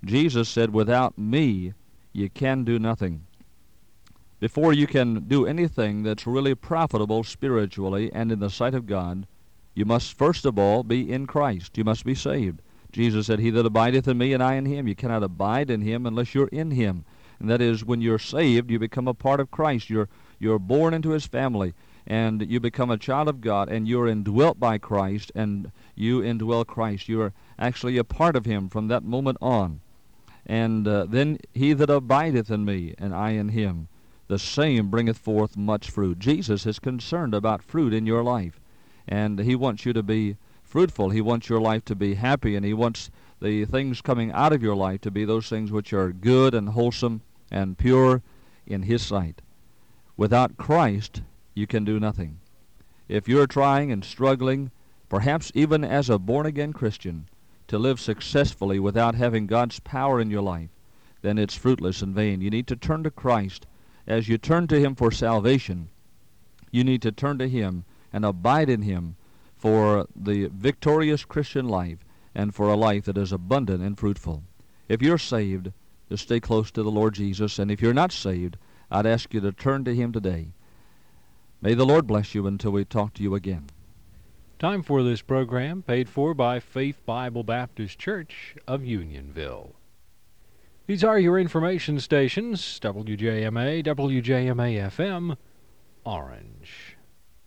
Jesus said, without me, you can do nothing. Before you can do anything that's really profitable spiritually and in the sight of God, you must first of all be in Christ. You must be saved. Jesus said, he that abideth in me and I in him. You cannot abide in him unless you're in him. And that is, when you're saved, you become a part of Christ. You're born into his family, and you become a child of God, and you're indwelt by Christ, and you indwell Christ. You're actually a part of him from that moment on. And then he that abideth in me, and I in him, the same bringeth forth much fruit. Jesus is concerned about fruit in your life, and he wants you to be fruitful. He wants your life to be happy, and he wants the things coming out of your life to be those things which are good and wholesome and pure in his sight. Without Christ, you can do nothing. If you're trying and struggling, perhaps even as a born-again Christian, to live successfully without having God's power in your life, then it's fruitless and vain. You need to turn to Christ. As you turn to him for salvation, you need to turn to him and abide in him for the victorious Christian life and for a life that is abundant and fruitful. If you're saved, just stay close to the Lord Jesus, and if you're not saved, I'd ask you to turn to him today. May the Lord bless you until we talk to you again. Time for this program, paid for by Faith Bible Baptist Church of Unionville. These are your information stations, WJMA, WJMA-FM, Orange.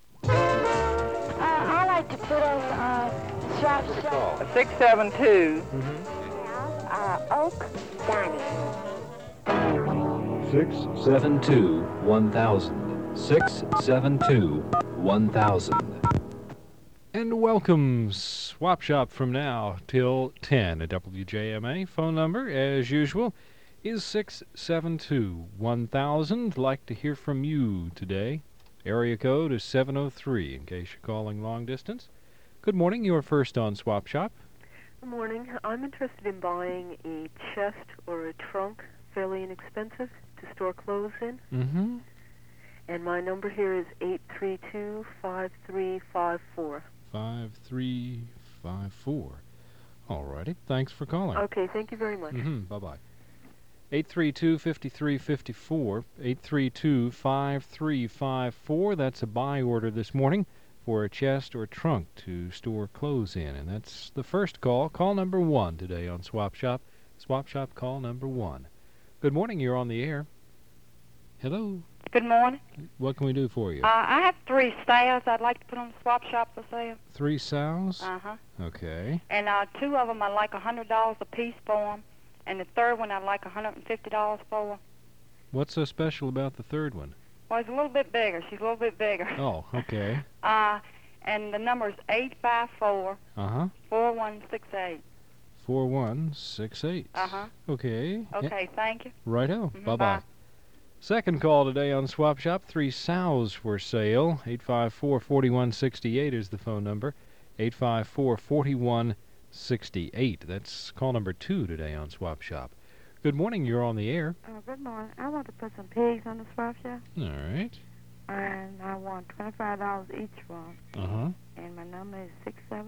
I like to put on Swap Shop. 672. Oak Dining. 672-1000. 672-1000. And welcome, Swap Shop from now till 10 at WJMA. Phone number, as usual, is 672-1000. Like to hear from you today. Area code is 703, in case you're calling long distance. Good morning, you're first on Swap Shop. Good morning. I'm interested in buying a chest or a trunk, fairly inexpensive, to store clothes in. Mm-hmm. And my number here is 832-5354. 5354. All righty. Thanks for calling. Okay, thank you very much. Bye-bye. 832-5354. 832-5354. That's a buy order this morning for a chest or trunk to store clothes in. And that's the first call. Call number 1 today on Swap Shop. Swap Shop call number 1. Good morning. You're on the air. Hello. Good morning. What can we do for you? I have 3 sows I'd like to put on the Swap Shop for sale. 3 sows? Uh-huh. Okay. And 2 of them I'd like $100 a piece for them, and the third one I'd like $150 for. What's so special about the third one? Well, it's a little bit bigger. She's a little bit bigger. Oh, okay. And the number is 854 Uh-huh. 4168. 4168. Uh-huh. Okay. Okay, thank you. Righto. Bye-bye. Bye. Second call today on Swap Shop. 3 sows for sale. 854-4168 is the phone number. 854-4168. That's call number 2 today on Swap Shop. Good morning. You're on the air. Good morning. I want to put some pigs on the Swap Shop. All right. And I want $25 each one. Uh-huh. And my number is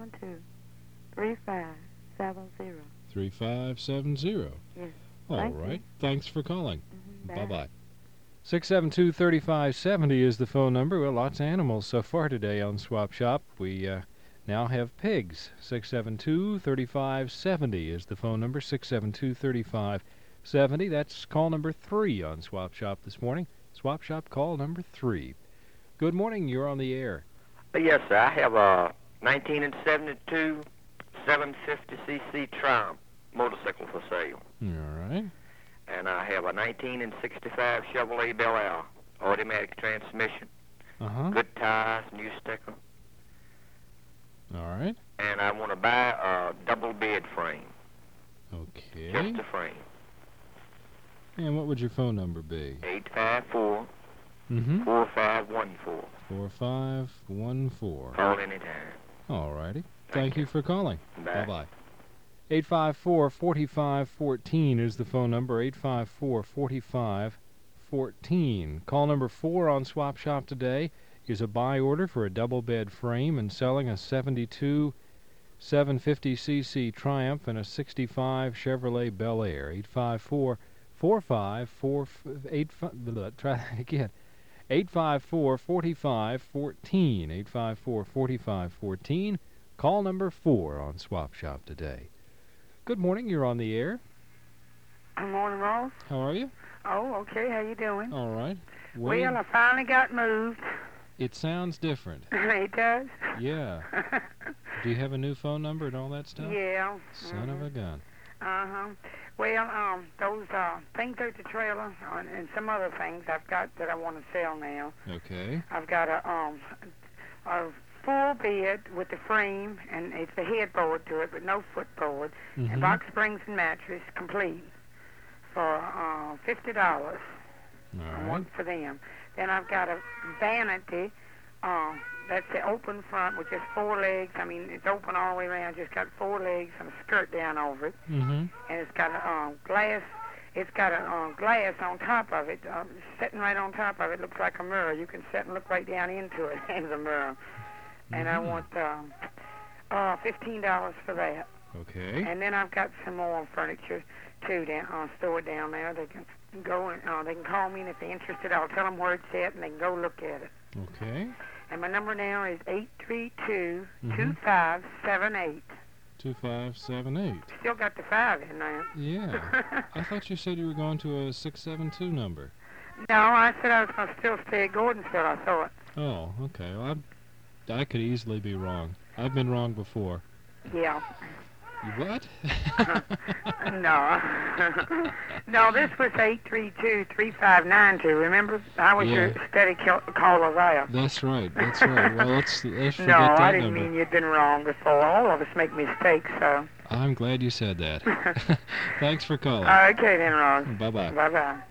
672-3570. 3570. Yes. All Thank you. right. Thanks for calling. Bye. Bye-bye. 672-3570 is the phone number. Well, lots of animals so far today on Swap Shop. We now have pigs. 672-3570 is the phone number. 672-3570. That's call number 3 on Swap Shop this morning. Swap Shop call number 3. Good morning. You're on the air. Yes, sir. I have a 1972 750cc Triumph motorcycle for sale. All right. And I have a 1965 Chevrolet Bel Air automatic transmission. Uh-huh. Good tires, new sticker. All right. And I want to buy a double bed frame. Okay. Just a frame. And what would your phone number be? 854 Mm-hmm. 4514. 4514. Call anytime. All righty. Thank you for calling. Bye. Bye-bye. 854-4514 is the phone number. 854-4514. Call number 4 on Swap Shop today is a buy order for a double bed frame and selling a 72 750cc Triumph and a 65 Chevrolet Bel Air. 854-45-45, try that again. 854-45-14. 854-45-14. Call number 4 on Swap Shop today. Good morning, you're on the air. Good morning, Ross. How are you? Oh, okay. How you doing? All right. Well, I finally got moved. It sounds different. It does? Yeah. Do you have a new phone number and all that stuff? Yeah. Son of a gun. Uh-huh. Well, those things at the trailer and some other things I've got that I want to sell now. Okay. I've got a full bed with the frame, and it's a headboard to it, but no footboard, and box springs and mattress complete for $50. All I right. want for them. Then I've got a vanity that's the open front with just 4 legs. I mean, it's open all the way around. Just got 4 legs and a skirt down over it. Mm-hmm. And it's got a glass. It's got a glass on top of it, sitting right on top of it. Looks like a mirror. You can sit and look right down into it as a mirror. And I want $15 for that. Okay. And then I've got some more furniture too stored down there. They can go and they can call me, and if they're interested, I'll tell them where it's at, and they can go look at it. Okay. And my number now is 832-2578. 2578. Still got the 5 in there. Yeah. I thought you said you were going to a 672 number. No, I said I was going to still stay at Gordonsville, I thought. Oh, okay. Well, I could easily be wrong. I've been wrong before. Yeah. You what? No. No, this was 832-3592, remember? I was your steady caller there. That's right. That's right. Well, let's forget No, that I didn't number. mean you'd been wrong before. All of us make mistakes, so. I'm glad you said that. Thanks for calling. Okay then, Ross. Bye-bye. Bye-bye.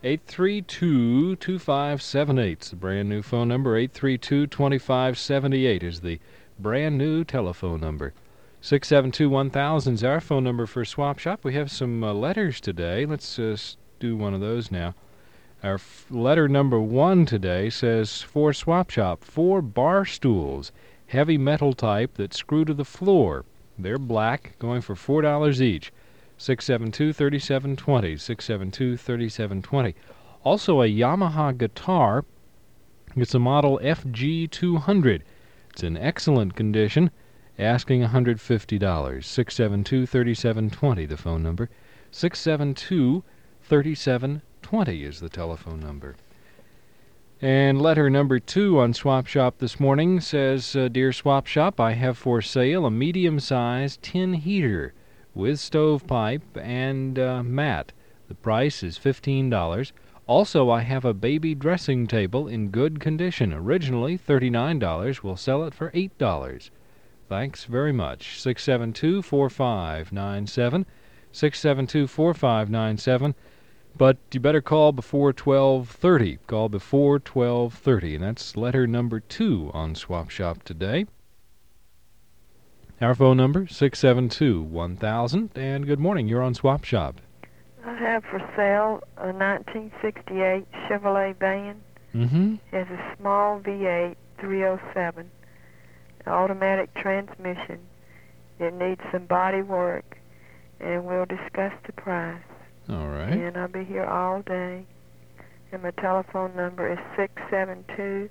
832-2578 is the brand new phone number. 832-2578 is the brand new telephone number. 672-1000 is our phone number for Swap Shop. We have some letters today. Let's do one of those now. Our letter number 1 today says, for Swap Shop, 4 bar stools, heavy metal type that screw to the floor. They're black, going for $4 each. 672-3720, 672-3720. Also a Yamaha guitar. It's a model FG200. It's in excellent condition. Asking $150. 672-3720, the phone number. 672-3720 is the telephone number. And letter number 2 on Swap Shop this morning says, Dear Swap Shop, I have for sale a medium-sized tin heater with stovepipe and mat. The price is $15. Also, I have a baby dressing table in good condition. Originally $39. We'll sell it for $8. Thanks very much. 672-4597, 672-4597. But you better call before 12:30. Call before 12:30, and that's letter number 2 on Swap Shop today. Our phone number, 672-1000. And good morning, you're on Swap Shop. I have for sale a 1968 Chevrolet van. Mm-hmm. It has a small V8 307. Automatic transmission. It needs some body work, and we'll discuss the price. All right. And I'll be here all day. And my telephone number is 672-4302.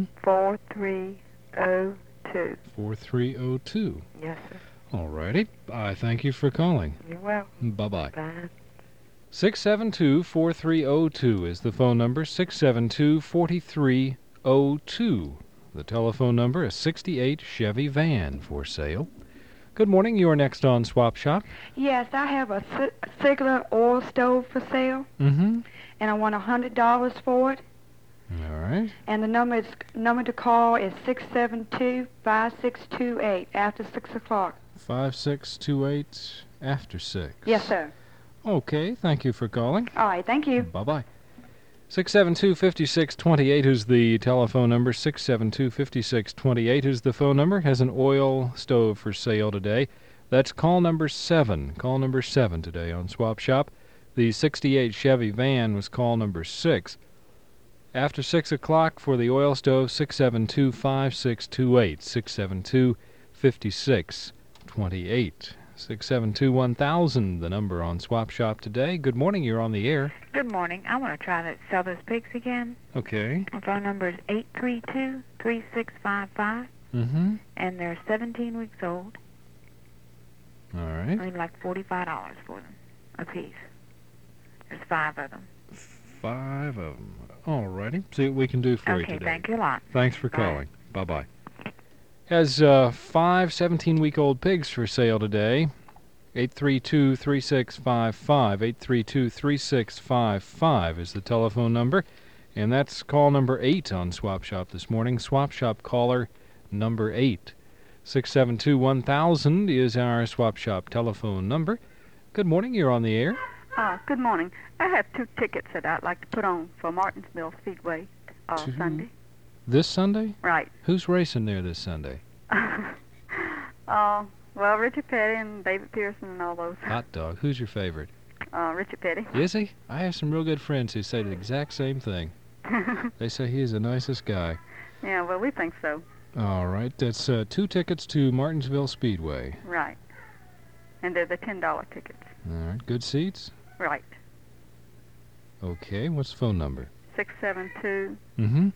4302. Yes, sir. All righty. I thank you for calling. You're welcome. Bye-bye. Bye. 672-4302 is the phone number, 672-4302. The telephone number, a 68 Chevy van for sale. Good morning, you are next on Swap Shop. Yes, I have a circular oil stove for sale, Mm-hmm. and I want $100 for it. All right. And the number to call is 672-5628 after 6 o'clock. 5628 after 6. Yes, sir. Okay, thank you for calling. All right, thank you. Bye-bye. 672-5628 is the telephone number. 672-5628 is the phone number. Has an oil stove for sale today. That's call number 7. Call number 7 today on Swap Shop. The 68 Chevy van was call number 6. After 6 o'clock for the oil stove, 672-5628. 1228. 672-1000, the number on Swap Shop today. Good morning, you're on the air. Good morning. I want to try to sell those pigs again. Okay. My phone number is 832-3655, Mm-hmm. and they're 17 weeks old. All I right. need like $45 for them a piece. There's 5 of them. 5 of them. All righty. See what we can do for you Okay, today. thank you a lot. Thanks for Bye. calling. Bye-bye. Has 5 17-week-old pigs for sale today. 832-3655. 832-3655 is the telephone number. And that's call number 8 on Swap Shop this morning. Swap Shop caller number 8. 672-1000 is our Swap Shop telephone number. Good morning, you're on the air. Good morning. I have 2 tickets that I'd like to put on for Martinsville Speedway Two? Sunday. This Sunday? Right. Who's racing there this Sunday? Well, Richard Petty and David Pearson and all those. Hot dog. Who's your favorite? Richard Petty. Is he? I have some real good friends who say the exact same thing. They say he is the nicest guy. Yeah, well, we think so. All right. That's 2 tickets to Martinsville Speedway. Right. And they're the $10 tickets. All right. Good seats? Right. Okay. What's the phone number? 672-5132. Mm-hmm.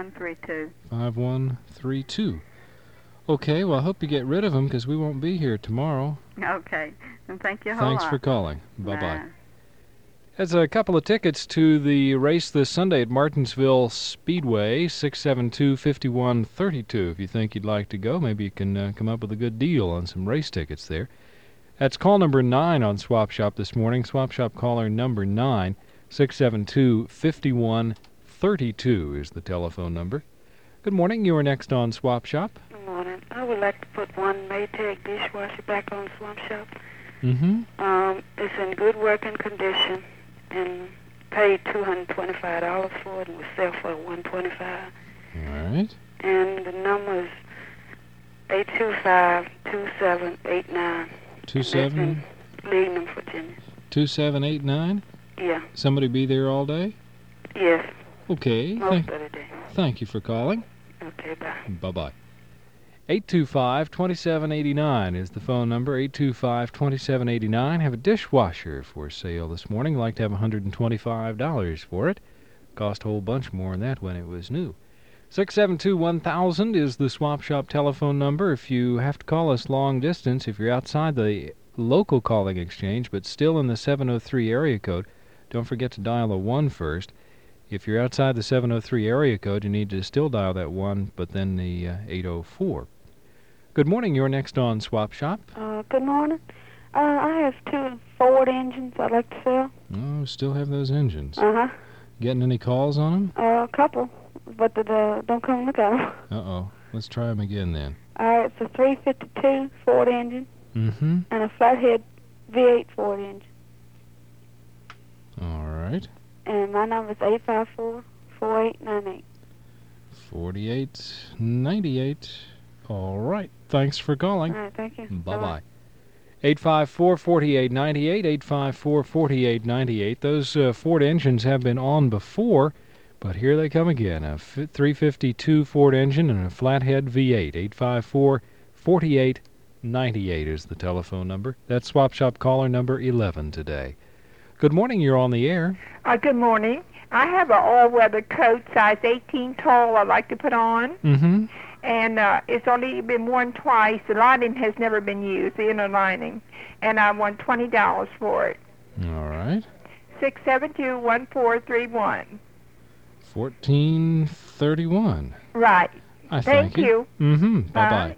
5132. Okay. Well, I hope you get rid of them because we won't be here tomorrow. Okay. And thank you a whole Thanks lot. for calling. Bye-bye. Bye. There's a couple of tickets to the race this Sunday at Martinsville Speedway, 672-5132. If you think you'd like to go, maybe you can come up with a good deal on some race tickets there. That's call number 9 on Swap Shop this morning. Swap Shop caller number 9, 672-5132 is the telephone number. Good morning. You are next on Swap Shop. Good morning. I would like to put one Maytag dishwasher back on Swamp Shop. Mm-hmm. It's in good working condition and paid $225 for it and was sell for $125. All right. And the number is 825-2789. 27? Leeman, Virginia. 2789? Yeah. Somebody be there all day? Yes. Okay. Most of the day. Thank you for calling. Okay, bye. Bye-bye. 825-2789 is the phone number, 825-2789. Have a dishwasher for sale this morning. Like to have $125 for it. Cost a whole bunch more than that when it was new. 672-1000 is the Swap Shop telephone number. If you have to call us long distance, if you're outside the local calling exchange but still in the 703 area code, don't forget to dial a 1 first. If you're outside the 703 area code, you need to still dial that 1, but then the 804. Good morning. You're next on Swap Shop. Good morning. I have 2 Ford engines I'd like to sell. Oh, still have those engines. Uh-huh. Getting any calls on them? A couple, but don't come look at them. Uh-oh. Let's try them again then. It's a 352 Ford engine Mm-hmm. and a flathead V8 Ford engine. All right. And my number is 854-4898. 4898. All right. Thanks for calling. All right, thank you. Bye-bye. 854-4898, 854-4898. Those Ford engines have been on before, but here they come again. A 352 Ford engine and a flathead V8. 854-4898 is the telephone number. That's Swap Shop caller number 11 today. Good morning. You're on the air. Good morning. I have an all-weather coat, size 18 tall, I'd like to put on. Mm-hmm. And it's only been worn twice. The lining has never been used, the inner lining. And I want $20 for it. All right. 672-1431. 1431. Right. I thank you. Mm-hmm. Bye-bye.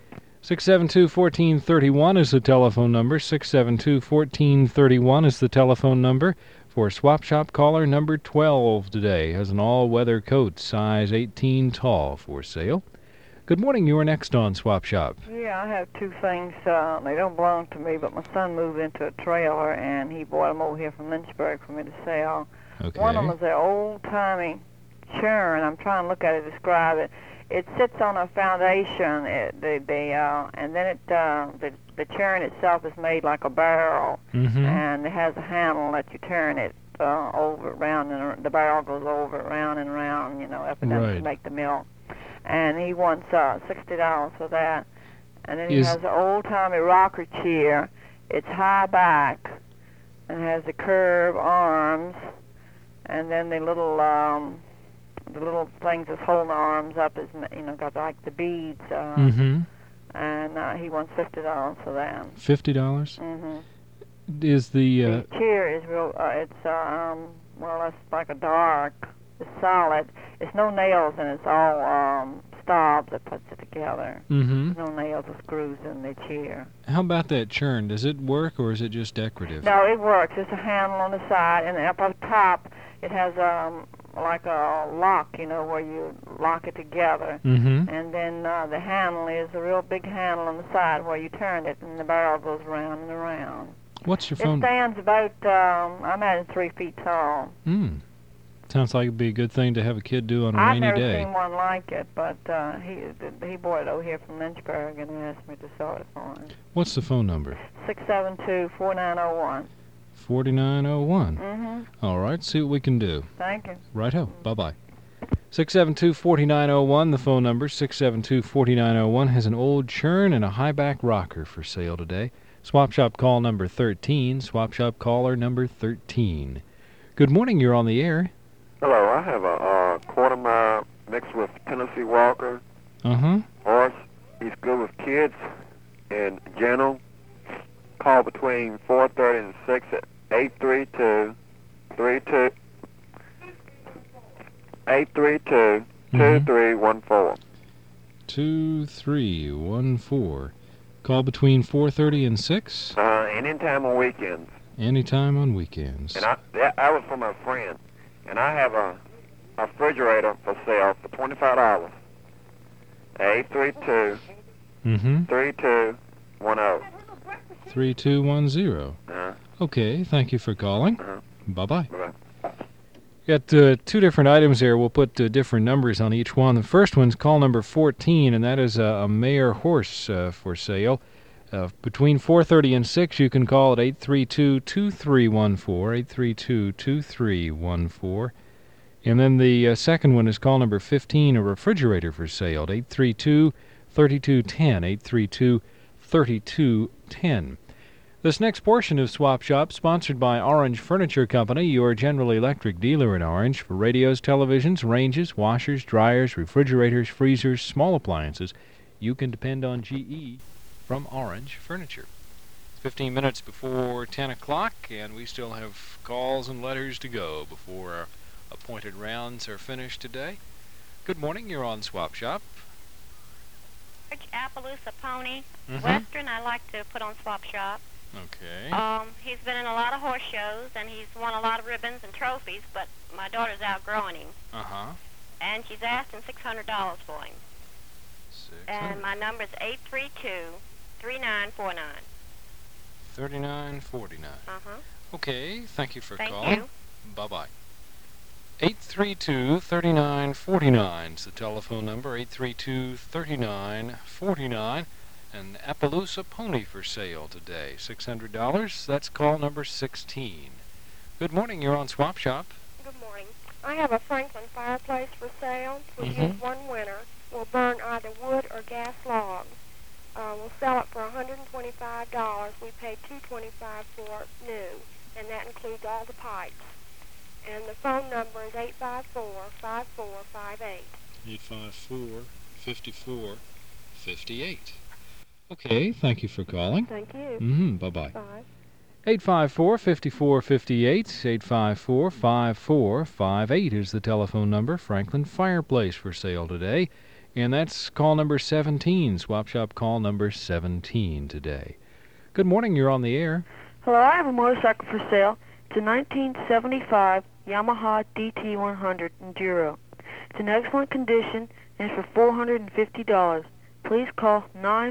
672-1431 is the telephone number. 672-1431 is the telephone number for Swap Shop caller number 12 today. Has an all-weather coat, size 18 tall, for sale. Good morning. You are next on Swap Shop. Yeah, I have 2 things. They don't belong to me, but my son moved into a trailer, and he brought them over here from Lynchburg for me to sell. Okay. One of them is an old-timey churn. I'm trying to look at it, describe it. It sits on a foundation, and then the churn itself is made like a barrel, and it has a handle that you turn it over, round, and the barrel goes over, round and round, up and down to make the milk. And he wants $60 for that. And then he has an old-timey rocker chair. It's high back and has the curved arms, and then the little things that's holding the arms up is, got like the beads. And he wants $50 for that. $50? Is the chair is real? It's like a dark. It's solid. It's no nails, and it's all stobs that puts it together. No nails or screws in the chair. How about that churn? Does it work, or is it just decorative? No, it works. There's a handle on the side, and up on top it has like a lock, where you lock it together. And then the handle is a real big handle on the side where you turn it, and the barrel goes round and around. What's your phone? It stands about, I imagine, 3 feet tall. Sounds like it'd be a good thing to have a kid do on a rainy day. I've never seen one like it, but he bought it over here from Lynchburg and asked me to sell it for him. What's the phone number? 672-4901. 4901. All right, see what we can do. Thank you. Righto. Bye-bye. 672-4901, the phone number. 672-4901 has an old churn and a high-back rocker for sale today. Swap Shop call number 13. Swap Shop caller number 13. Good morning, you're on the air. Hello, I have a quarter mile mixed with Tennessee Walker. Horse. He's good with kids and gentle. Call between 4:30 and 6 at 832-2314. 2314. Call between 4:30 and 6? Anytime on weekends. Anytime on weekends. And I was from a friend. And I have a refrigerator for sale for $25. 832-3210. 3210. Okay, thank you for calling. Bye-bye. Bye-bye. Got two different items there. We'll put different numbers on each one. The first one's call number 14, and that is a mare horse for sale. Between 4:30 and 6, you can call at 832-2314, 832-2314. And then the second one is call number 15, a refrigerator for sale, at 832-3210, 832-3210. This next portion of Swap Shop, sponsored by Orange Furniture Company, your General Electric dealer in Orange, for radios, televisions, ranges, washers, dryers, refrigerators, freezers, small appliances. You can depend on GE from Orange Furniture. It's 15 minutes before 10 o'clock, and we still have calls and letters to go before our appointed rounds are finished today. Good morning, you're on Swap Shop. Appaloosa Pony, Western, I like to put on Swap Shop. Okay. He's been in a lot of horse shows, and he's won a lot of ribbons and trophies, but my daughter's outgrowing him. And she's asking $600 for him. And my number is 832-3949. 3949. Okay, thank you for calling. Thank you. Bye-bye. 832-3949 is the telephone number, 832-3949. An Appaloosa pony for sale today, $600. That's call number 16. Good morning, you're on Swap Shop. Good morning. I have a Franklin fireplace for sale. We use one winter. We'll burn either wood or gas logs. We'll sell it for $125. We pay $225 for it new, and that includes all the pipes. And the phone number is 854-5458. 854-5458. Okay, thank you for calling. Thank you. Bye-bye. Bye. 854-5458, 854-5458 is the telephone number. Franklin Fireplace for sale today. And that's call number 17, Swap Shop call number 17 today. Good morning, you're on the air. Hello, I have a motorcycle for sale. It's a 1975 Yamaha DT100 Enduro. It's in excellent condition and it's for $450. Please call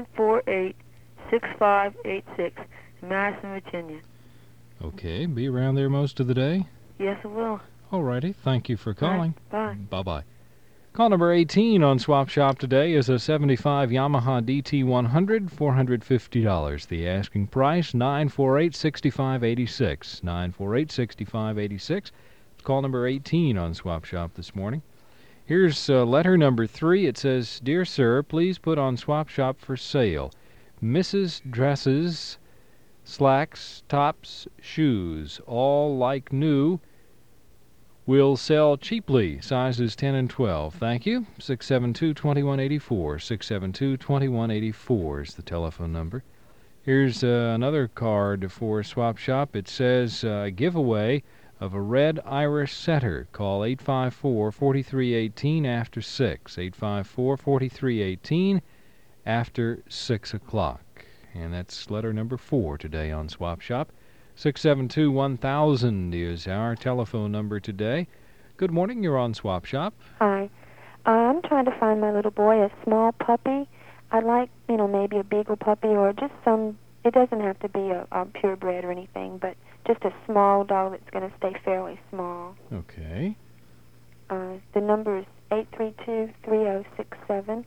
948-6586 in Madison, Virginia. Okay, be around there most of the day? Yes, I will. Alrighty, thank you for calling. Bye. Bye-bye. Call number 18 on Swap Shop today is a 75 Yamaha DT100, $450. The asking price, 948-6586. 948-6586. Call number 18 on Swap Shop this morning. Here's letter number 3. It says, Dear Sir, please put on Swap Shop for sale Misses' dresses, slacks, tops, shoes, all like new, will sell cheaply, sizes 10 and 12. Thank you. 672-2184. 672-2184 is the telephone number. Here's another card for Swap Shop. It says giveaway of a red Irish setter. Call 854-4318 after 6. 854-4318 after 6 o'clock. And that's letter number 4 today on Swap Shop. 672-1000 is our telephone number today. Good morning, you're on Swap Shop. Hi. I'm trying to find my little boy a small puppy. I'd like, maybe a beagle puppy or just some, it doesn't have to be a purebred or anything, but just a small dog that's going to stay fairly small. Okay. The number is 832-3067.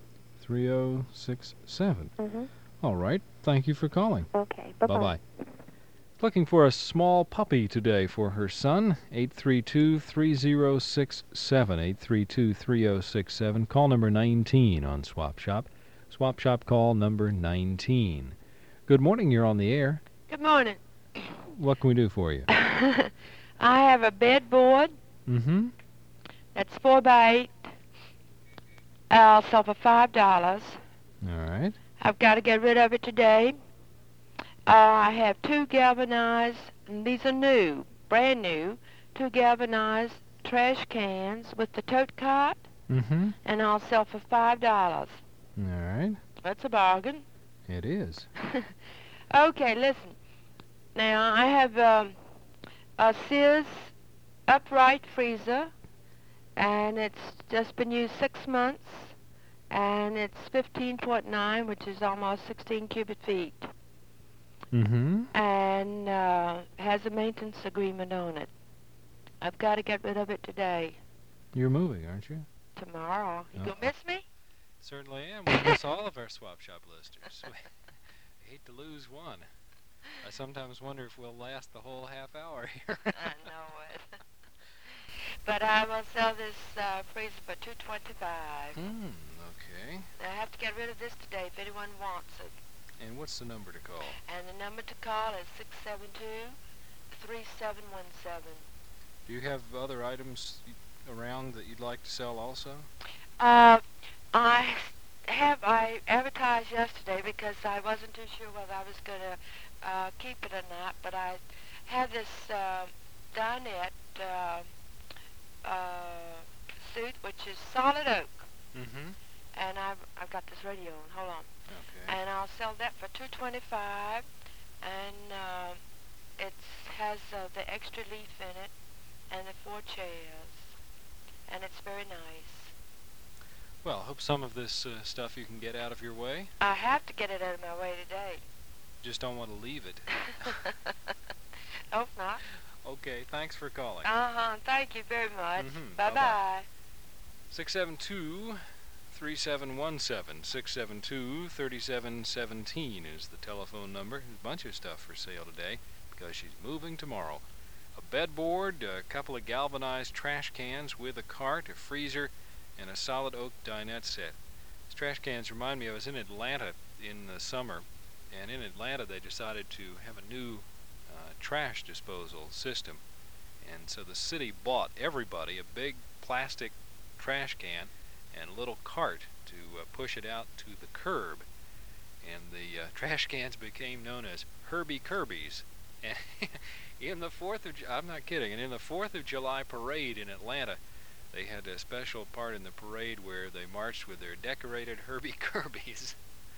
3067. Mm-hmm. All right. Thank you for calling. Okay. Bye-bye. Bye-bye. Looking for a small puppy today for her son. 832-3067. 832-3067. Call number 19 on Swap Shop. Swap Shop call number 19. Good morning. You're on the air. Good morning. What can we do for you? I have a bedboard. Mm-hmm. That's 4x8. I'll sell for $5. All right. I've got to get rid of it today. I have 2 galvanized, and these are new, brand new, 2 galvanized trash cans with the tote cart, Mm-hmm. and I'll sell for $5. All right. That's a bargain. It is. Okay, listen. Now, I have a Sears upright freezer, and it's just been used 6 months, and it's 15.9, which is almost 16 cubic feet. Mm-hmm. And has a maintenance agreement on it. I've got to get rid of it today. You're moving, aren't you? Tomorrow. You gonna miss me? Certainly am. We miss all of our Swap Shop listeners. I hate to lose one. I sometimes wonder if we'll last the whole half hour here. I know it. But I will sell this freezer for $225. Okay. I have to get rid of this today if anyone wants it. And what's the number to call? And the number to call is 672-3717. Do you have other items around that you'd like to sell also? I advertised yesterday because I wasn't too sure whether I was going to keep it or not, but I have this dinette suit, which is solid oak. Mm-hmm. And I've got this radio on. Hold on. Okay. And I'll sell that for $225, and it has the extra leaf in it, and the 4 chairs, and it's very nice. Well, hope some of this stuff you can get out of your way. I have to get it out of my way today. Just don't want to leave it. Hope not. Okay, thanks for calling. Thank you very much. Mm-hmm. Bye-bye. 672-3717. 672-3717 is the telephone number. There's a bunch of stuff for sale today because she's moving tomorrow. A bedboard, a couple of galvanized trash cans with a cart, a freezer, and a solid oak dinette set. These trash cans remind me, I was in Atlanta in the summer, and in Atlanta they decided to have a new trash disposal system. And so the city bought everybody a big plastic trash can and a little cart to push it out to the curb. And the trash cans became known as Herbie Kirby's. And in the 4th of I'm not kidding, and in the 4th of July parade in Atlanta, they had a special part in the parade where they marched with their decorated Herbie Kirby's.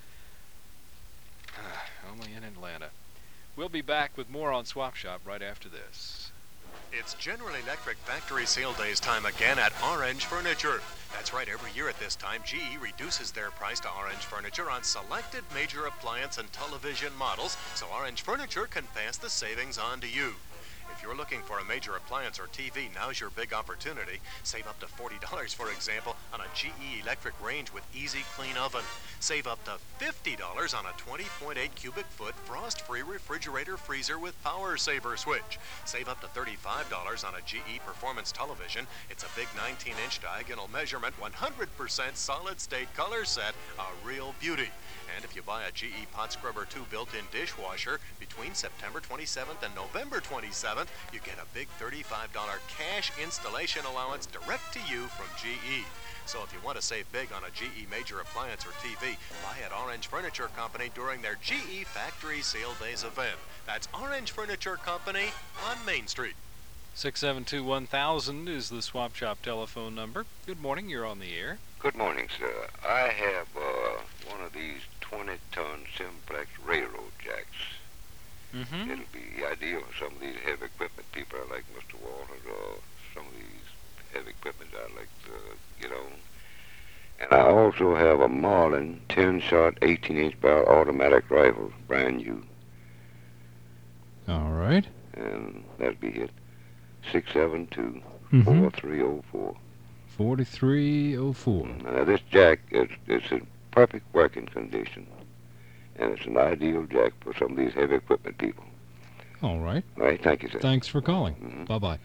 Only in Atlanta. We'll be back with more on Swap Shop right after this. It's General Electric Factory Sale Days time again at Orange Furniture. That's right, every year at this time, GE reduces their price to Orange Furniture on selected major appliance and television models, so Orange Furniture can pass the savings on to you. If you're looking for a major appliance or TV, now's your big opportunity. Save up to $40, for example, on a GE electric range with easy clean oven. Save up to $50 on a 20.8 cubic foot frost-free refrigerator freezer with power saver switch. Save up to $35 on a GE Performance television. It's a big 19-inch diagonal measurement, 100% solid state color set, a real beauty. And if you buy a GE Pot Scrubber 2 built-in dishwasher between September 27th and November 27th, you get a big $35 cash installation allowance direct to you from GE. So if you want to save big on a GE major appliance or TV, buy at Orange Furniture Company during their GE Factory Sale Days event. That's Orange Furniture Company on Main Street. 672-1000 is the Swap Shop telephone number. Good morning, you're on the air. Good morning, sir. I have one of these 20-ton simplex railroad jacks. Mm-hmm. It'll be ideal for some of these heavy equipment people like Mr. Walters or some of these heavy equipment I'd like to get on. And I also have a Marlin 10-shot 18-inch barrel automatic rifle, brand new. All right. And that'd be it. 672-4304. 4304. Now, this jack it's in perfect working condition, and it's an ideal jack for some of these heavy equipment people. All right. All right, thank you, sir. Thanks for calling. Bye-bye.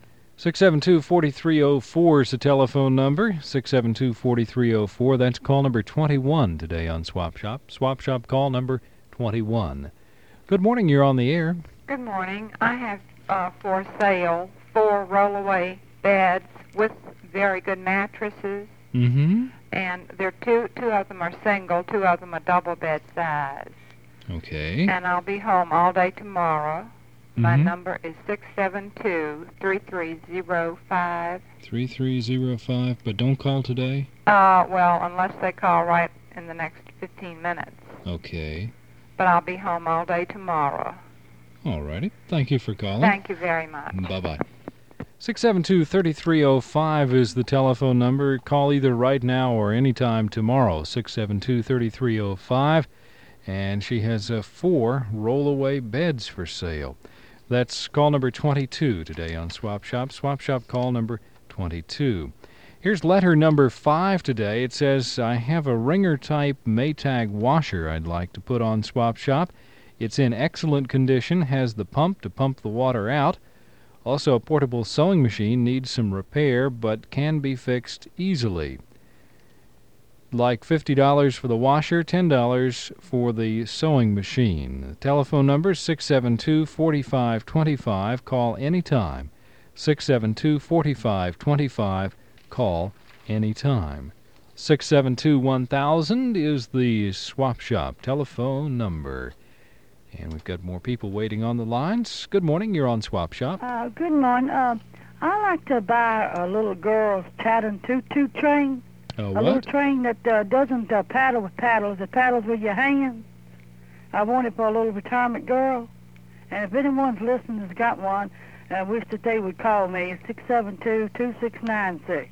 672-4304 is the telephone number. 672-4304. That's call number 21 today on Swap Shop. Swap Shop call number 21. Good morning, you're on the air. Good morning. I have for sale 4 rollaway beds with very good mattresses. Mm-hmm. And they're two of them are single, 2 of them are double bed size. Okay. And I'll be home all day tomorrow. My number is 672-3305. 3305, but don't call today? Well, unless they call right in the next 15 minutes. Okay. But I'll be home all day tomorrow. All righty. Thank you for calling. Thank you very much. Bye-bye. 672-3305 is the telephone number. Call either right now or anytime tomorrow, 672-3305. And she has 4 rollaway beds for sale. That's call number 22 today on Swap Shop. Swap Shop call number 22. Here's letter number 5 today. It says, I have a Ringer-type Maytag washer I'd like to put on Swap Shop. It's in excellent condition, has the pump to pump the water out. Also, a portable sewing machine needs some repair, but can be fixed easily. Like $50 for the washer, $10 for the sewing machine. The telephone number is 672-4525. Call anytime. 672-4525. Call anytime. 672-1000 is the Swap Shop telephone number. And we've got more people waiting on the lines. Good morning, you're on Swap Shop. Good morning. I like to buy a little girl's Chatham Choo-Choo train. A little train that doesn't paddle with paddles. It paddles with your hands. I want it for a little retirement girl. And if anyone's listening has got one, I wish that they would call me at 672-2696.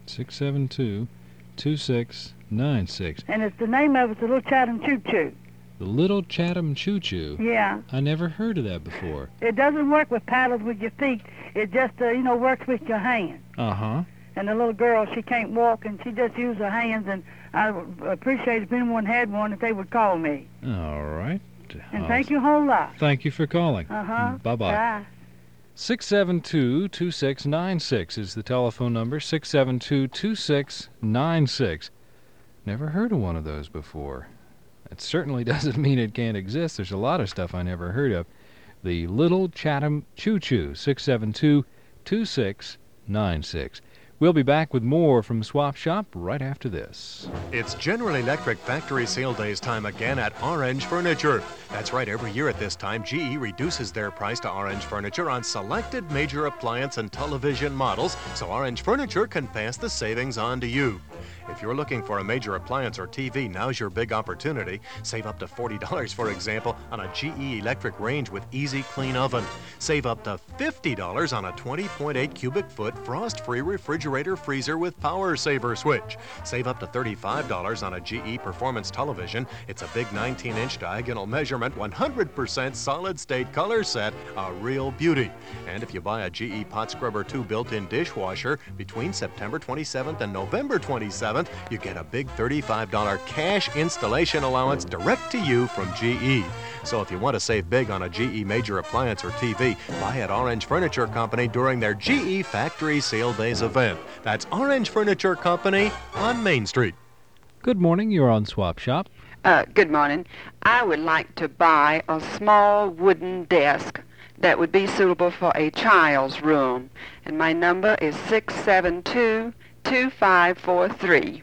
672-2696. And it's the name of it's the Little Chatham Choo-Choo. The Little Chatham Choo-Choo? Yeah. I never heard of that before. It doesn't work with paddles with your feet. It just, works with your hands. Uh-huh. And the little girl, she can't walk, and she just uses her hands, and I would appreciate if anyone had one, if they would call me. All right. And thank you a whole lot. Thank you for calling. Uh-huh. Bye-bye. Bye. 672-2696 is the telephone number, 672-2696. Never heard of one of those before. It certainly doesn't mean it can't exist. There's a lot of stuff I never heard of. The Little Chatham Choo-Choo, 672-2696. We'll be back with more from Swap Shop right after this. It's General Electric Factory Sale Days time again at Orange Furniture. That's right, every year at this time, GE reduces their price to Orange Furniture on selected major appliance and television models, so Orange Furniture can pass the savings on to you. If you're looking for a major appliance or TV, now's your big opportunity. Save up to $40, for example, on a GE electric range with easy clean oven. Save up to $50 on a 20.8 cubic foot frost-free refrigerator freezer with power saver switch. Save up to $35 on a GE Performance television. It's a big 19-inch diagonal measurement, 100% solid state color set, a real beauty. And if you buy a GE Pot Scrubber 2 built-in dishwasher between September 27th and November 27th, you get a big $35 cash installation allowance direct to you from GE. So if you want to save big on a GE major appliance or TV, buy at Orange Furniture Company during their GE Factory Sale Days event. That's Orange Furniture Company on Main Street. Good morning, you're on Swap Shop. Good morning. I would like to buy a small wooden desk that would be suitable for a child's room. And my number is 672-2543.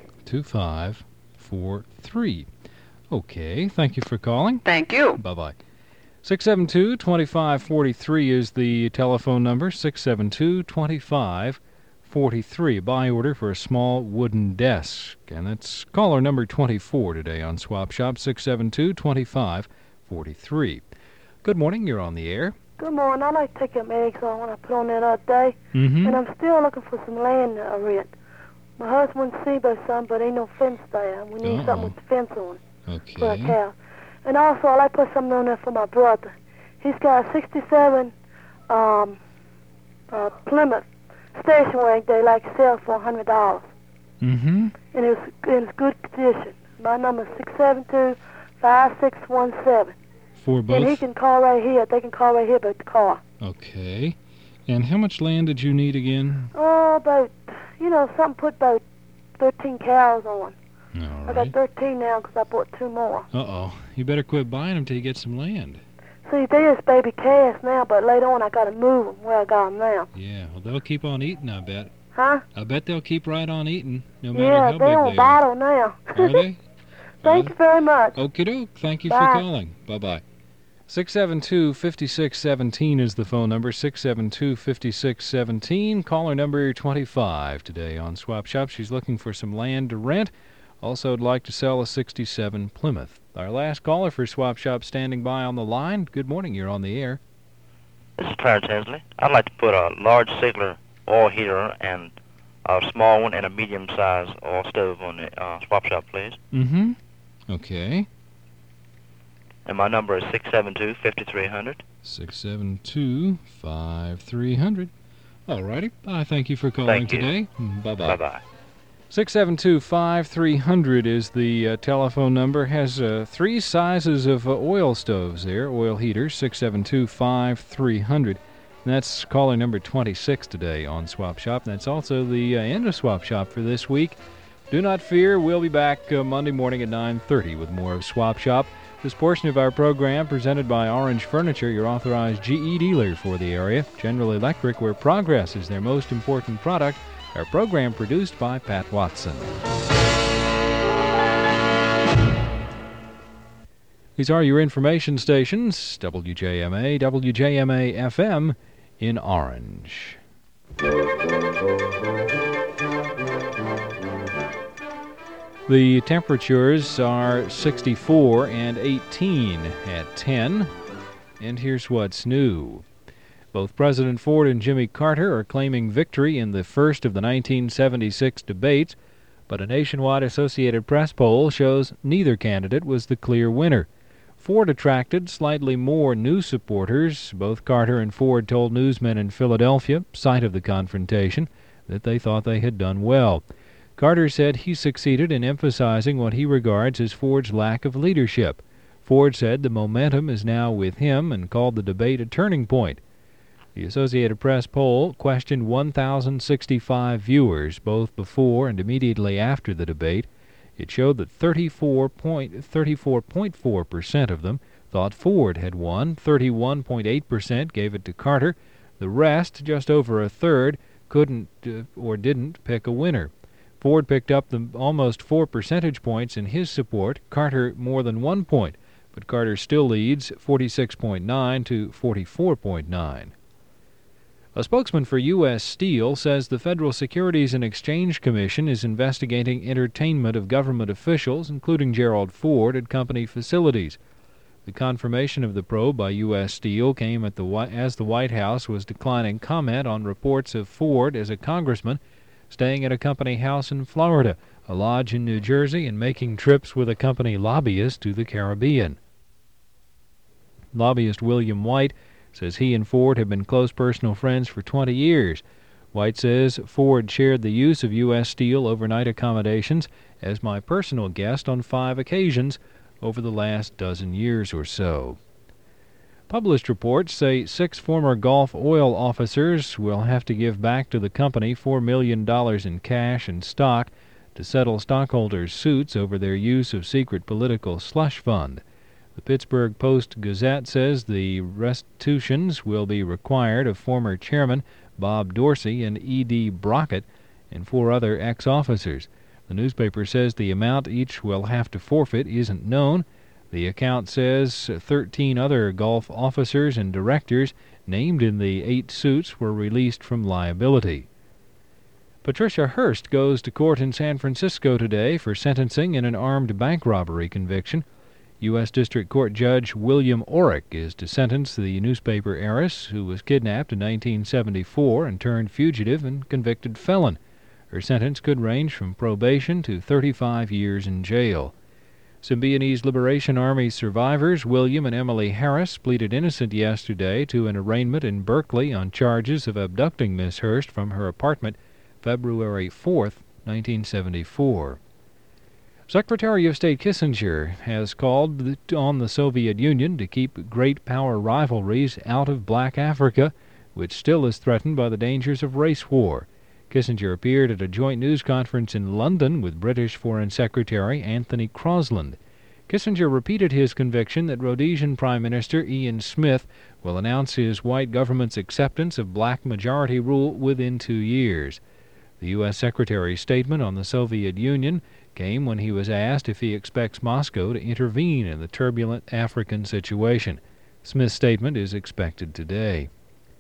2543. Okay, thank you for calling. Thank you. Bye-bye. 672-2543 is the telephone number, 672-2543. Buy order for a small wooden desk. And that's caller number 24 today on Swap Shop, 672-2543. Good morning, you're on the air. Good morning. I'd like to take them eggs on when I put on that other day. Mm-hmm. And I'm still looking for some land to rent. My husband wants to see about something, but ain't no fence there. We need something with the fence on it for a cow. And also, I'd like to put something on there for my brother. He's got a 67 Plymouth station wagon they like to sell for $100. Mm-hmm. And it's in good condition. My number is 672-5617. For both? And he can call right here. They can call right here about the car. Okay. And how much land did you need again? Oh, about, something put about 13 cows on. All I right. got 13 now because I bought 2 more. Uh-oh. You better quit buying them till you get some land. See, they is baby calves now, but later on I got to move them where I got them now. Yeah, well, they'll keep on eating, I bet. Huh? I bet they'll keep right on eating, no matter Yeah, how they're big on they are. bottle now. Are they? Thank you very much. Okie doke. Thank you Bye. for calling. Bye-bye. 672-5617 is the phone number, 672-5617. Caller number 25 today on Swap Shop. She's looking for some land to rent. Also would like to sell a 67 Plymouth. Our last caller for Swap Shop standing by on the line. Good morning, you're on the air. This is Clarence Hensley. I'd like to put a large Sigler oil heater and a small one and a medium-sized oil stove on the Swap Shop, please. Mm-hmm. Okay. And my number is 672-5300. 672-5300. All righty. I thank you for calling Thank you. today. Bye-bye. Bye-bye. 672-5300 is the telephone number. Has 3 sizes of oil stoves there, oil heaters, 672-5300. That's caller number 26 today on Swap Shop. That's also the end of Swap Shop for this week. Do not fear, we'll be back Monday morning at 9:30 with more of Swap Shop. This portion of our program presented by Orange Furniture, your authorized GE dealer for the area. General Electric, where progress is their most important product. Our program produced by Pat Watson. These are your information stations, WJMA, WJMA-FM in Orange. The temperatures are 64 and 18 at 10. And here's what's new. Both President Ford and Jimmy Carter are claiming victory in the first of the 1976 debates, but a nationwide Associated Press poll shows neither candidate was the clear winner. Ford attracted slightly more new supporters. Both Carter and Ford told newsmen in Philadelphia, site of the confrontation, that they thought they had done well. Carter said he succeeded in emphasizing what he regards as Ford's lack of leadership. Ford said the momentum is now with him and called the debate a turning point. The Associated Press poll questioned 1,065 viewers, both before and immediately after the debate. It showed that 34.4% of them thought Ford had won, 31.8% gave it to Carter. The rest, just over a third, couldn't or didn't pick a winner. Ford picked up almost 4 percentage points in his support, Carter more than 1 point, but Carter still leads 46.9 to 44.9. A spokesman for U.S. Steel says the Federal Securities and Exchange Commission is investigating entertainment of government officials, including Gerald Ford, at company facilities. The confirmation of the probe by U.S. Steel came as the White House was declining comment on reports of Ford as a congressman staying at a company house in Florida, a lodge in New Jersey, and making trips with a company lobbyist to the Caribbean. Lobbyist William White says he and Ford have been close personal friends for 20 years. White says Ford shared the use of U.S. Steel overnight accommodations as my personal guest on 5 occasions over the last dozen years or so. Published reports say 6 former Gulf oil officers will have to give back to the company $4 million in cash and stock to settle stockholders' suits over their use of secret political slush fund. The Pittsburgh Post-Gazette says the restitutions will be required of former chairman Bob Dorsey and E.D. Brockett and 4 other ex-officers. The newspaper says the amount each will have to forfeit isn't known. The account says 13 other Gulf officers and directors named in the 8 suits were released from liability. Patricia Hearst goes to court in San Francisco today for sentencing in an armed bank robbery conviction. U.S. District Court Judge William Orrick is to sentence the newspaper heiress who was kidnapped in 1974 and turned fugitive and convicted felon. Her sentence could range from probation to 35 years in jail. Symbionese Liberation Army survivors William and Emily Harris pleaded innocent yesterday to an arraignment in Berkeley on charges of abducting Miss Hearst from her apartment February 4, 1974. Secretary of State Kissinger has called on the Soviet Union to keep great power rivalries out of black Africa, which still is threatened by the dangers of race war. Kissinger appeared at a joint news conference in London with British Foreign Secretary Anthony Crosland. Kissinger repeated his conviction that Rhodesian Prime Minister Ian Smith will announce his white government's acceptance of black majority rule within 2 years. The U.S. Secretary's statement on the Soviet Union came when he was asked if he expects Moscow to intervene in the turbulent African situation. Smith's statement is expected today.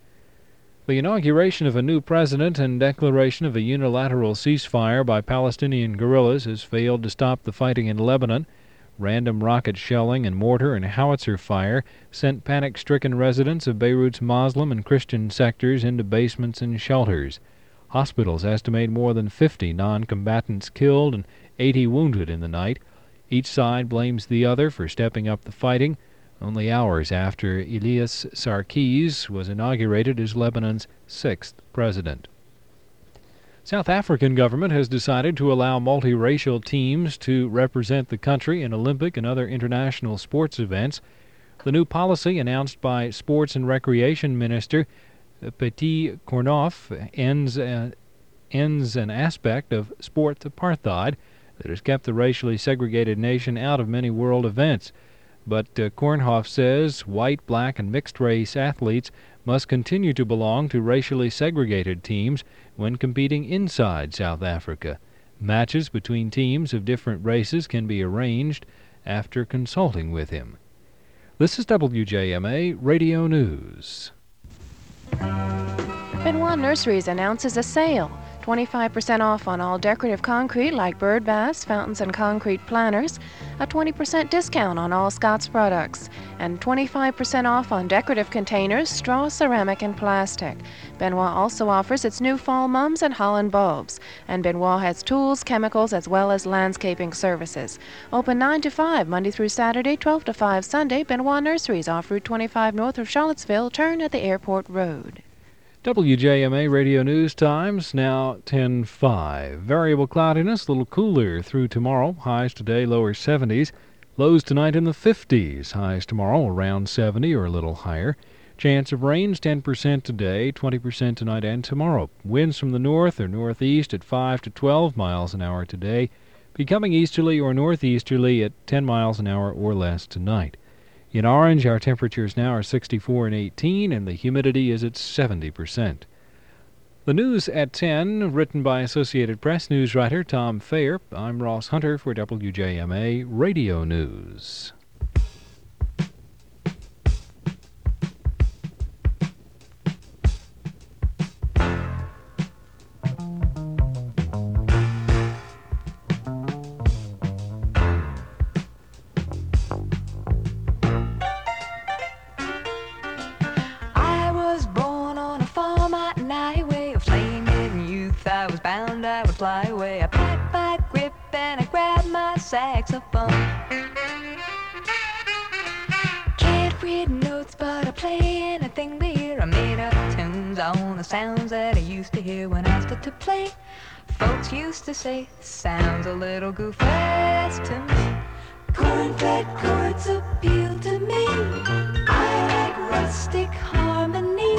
The inauguration of a new president and declaration of a unilateral ceasefire by Palestinian guerrillas has failed to stop the fighting in Lebanon. Random rocket shelling and mortar and howitzer fire sent panic-stricken residents of Beirut's Muslim and Christian sectors into basements and shelters. Hospitals estimate more than 50 non-combatants killed and 80 wounded in the night. Each side blames the other for stepping up the fighting, only hours after Elias Sarkis was inaugurated as Lebanon's 6th president. South African government has decided to allow multiracial teams to represent the country in Olympic and other international sports events. The new policy, announced by Sports and Recreation Minister Petit Cornoff, ends an aspect of sports apartheid that has kept the racially segregated nation out of many world events. But Cornhoff says white, black, and mixed-race athletes must continue to belong to racially segregated teams when competing inside South Africa. Matches between teams of different races can be arranged after consulting with him. This is WJMA Radio News. Benoit Nurseries announces a sale. 25% off on all decorative concrete like bird baths, fountains, and concrete planters, a 20% discount on all Scott's products, and 25% off on decorative containers, straw, ceramic, and plastic. Benoit also offers its new fall mums and Holland bulbs, and Benoit has tools, chemicals, as well as landscaping services. Open 9 to 5, Monday through Saturday, 12 to 5 Sunday. Benoit Nurseries off Route 25 north of Charlottesville, turn at the Airport Road. WJMA Radio News Times, now 10:05. Variable cloudiness, a little cooler through tomorrow. Highs today, lower 70s. Lows tonight in the 50s. Highs tomorrow around 70 or a little higher. Chance of rains 10% today, 20% tonight and tomorrow. Winds from the north or northeast at 5 to 12 miles an hour today. Becoming easterly or northeasterly at 10 miles an hour or less tonight. In Orange, our temperatures now are 64 and 18, and the humidity is at 70%. The news at 10, written by Associated Press news writer Tom Fair. I'm Ross Hunter for WJMA Radio News. Fly away, I packed my grip and I grabbed my saxophone. Can't read notes, but I play anything they hear. I made up tunes on the sounds that I used to hear when I started to play. Folks used to say, sounds a little goofy to me. Cornfed chords appeal to me. I like rustic harmony.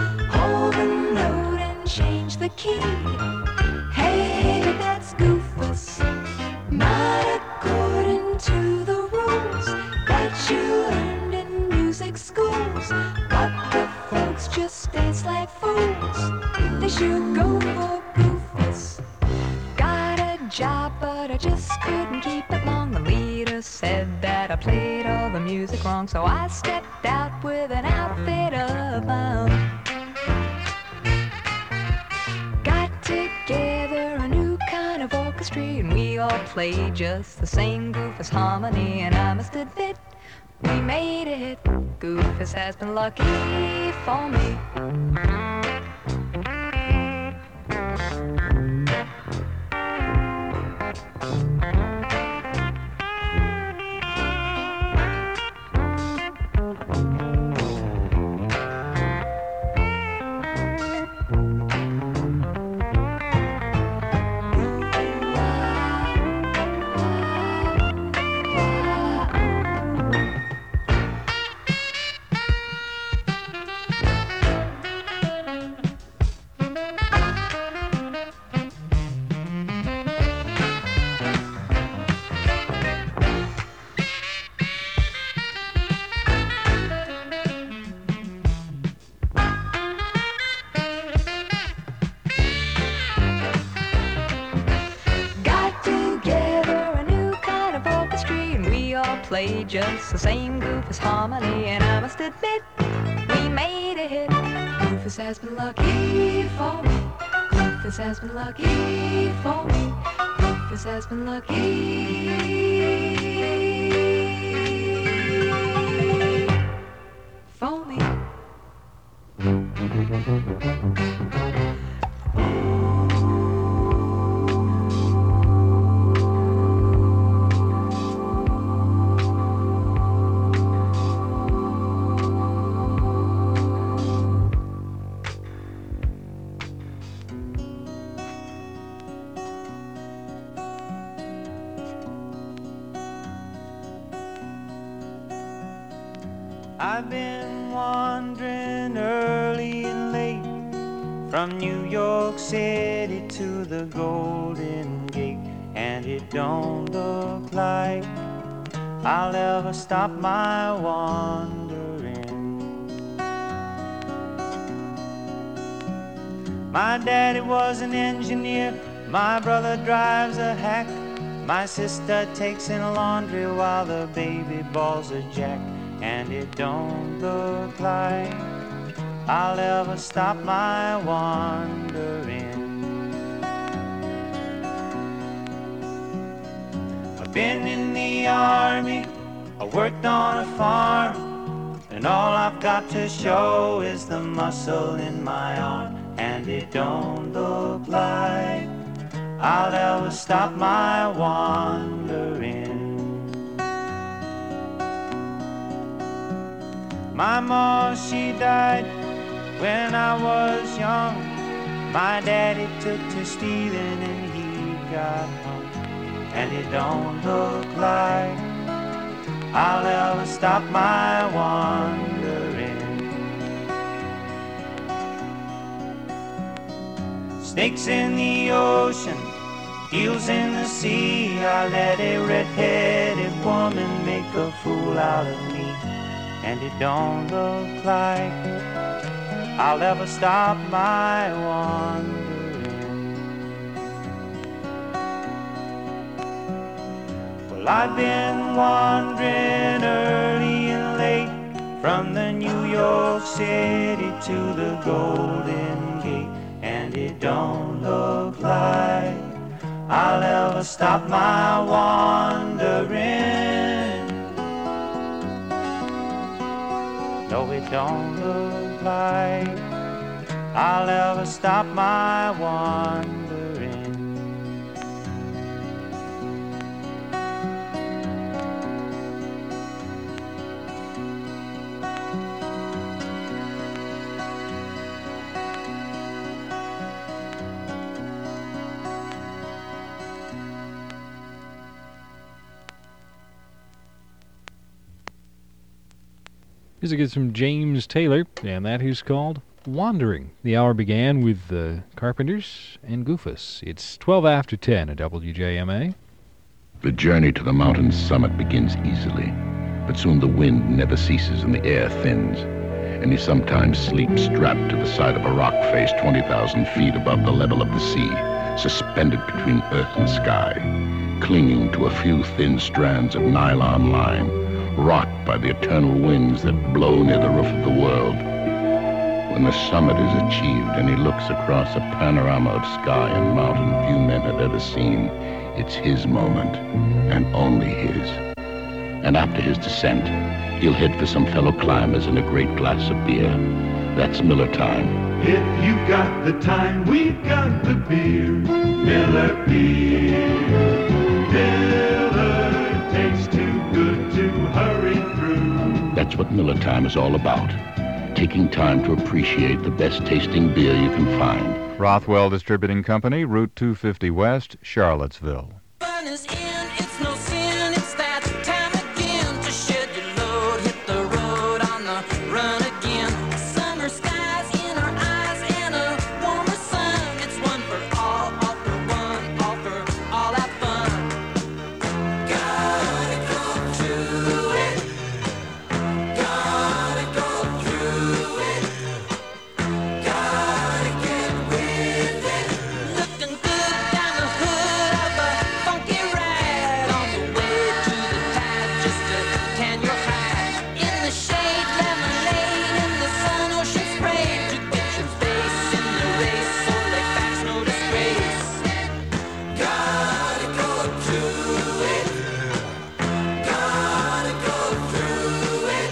Hold the note and change the key. Hey, that's goofus this. Not according to the rules that you learned in music schools. But the folks just dance like fools. They should go for Goofus. Got a job, but I just couldn't keep it long. The leader said that I played all the music wrong, so I stepped out with an outfit of my own. Got together a new kind of orchestra, and we all played just the same Goofus harmony. And I must admit, we made it. Goofus has been lucky for me. Played just the same Goofus harmony, and I must admit, we made a hit. Goofus has been lucky for me. Goofus has been lucky for me. Goofus has been lucky for me. I've been wandering early and late from New York City to the Golden Gate, and it don't look like I'll ever stop my wandering. My daddy was an engineer, my brother drives a hack, my sister takes in laundry while the baby balls a jack. And it don't look like I'll ever stop my wandering. I've been in the army, I worked on a farm, and all I've got to show is the muscle in my arm. And it don't look like I'll ever stop my wandering. My mom, she died when I was young. My daddy took to stealing and he got hung. And it don't look like I'll ever stop my wandering. Snakes in the ocean, eels in the sea. I let a red-headed woman make a fool out of me. And it don't look like I'll ever stop my wandering. Well, I've been wandering early and late from the New York City to the Golden Gate, and it don't look like I'll ever stop my wandering. No, it don't look like I'll ever stop my wandering. Music is from James Taylor, and that who's called Wandering. The hour began with the Carpenters and Goofus. It's 12 after 10 at WJMA. The journey to the mountain's summit begins easily, but soon the wind never ceases and the air thins, and he sometimes sleeps strapped to the side of a rock face 20,000 feet above the level of the sea, suspended between earth and sky, clinging to a few thin strands of nylon line, rocked by the eternal winds that blow near the roof of the world. When the summit is achieved and he looks across a panorama of sky and mountain few men have ever seen, it's his moment, and only his. And after his descent, he'll head for some fellow climbers and a great glass of beer. That's Miller time. If you got the time, we've got the beer. Miller beer. Miller tastes too good to hurry through. That's what Miller time is all about. Taking time to appreciate the best tasting beer you can find. Rothwell Distributing Company, Route 250 West, Charlottesville. Fun is in, it's no sin, it's that time again to shed your load, hit the road on the run again. Summer skies in our eyes and a warmer sun. It's one for all for one, all for all that fun. Gotta go through it. Gotta go through it. Gotta get with it. Looking good down the hood of a funky ride, on the way to the tide just to tan your hide. In the shade, lemonade, in the sun, ocean spray, to get your face in the race, so like that's no disgrace. Gotta go through it. Gotta go through it.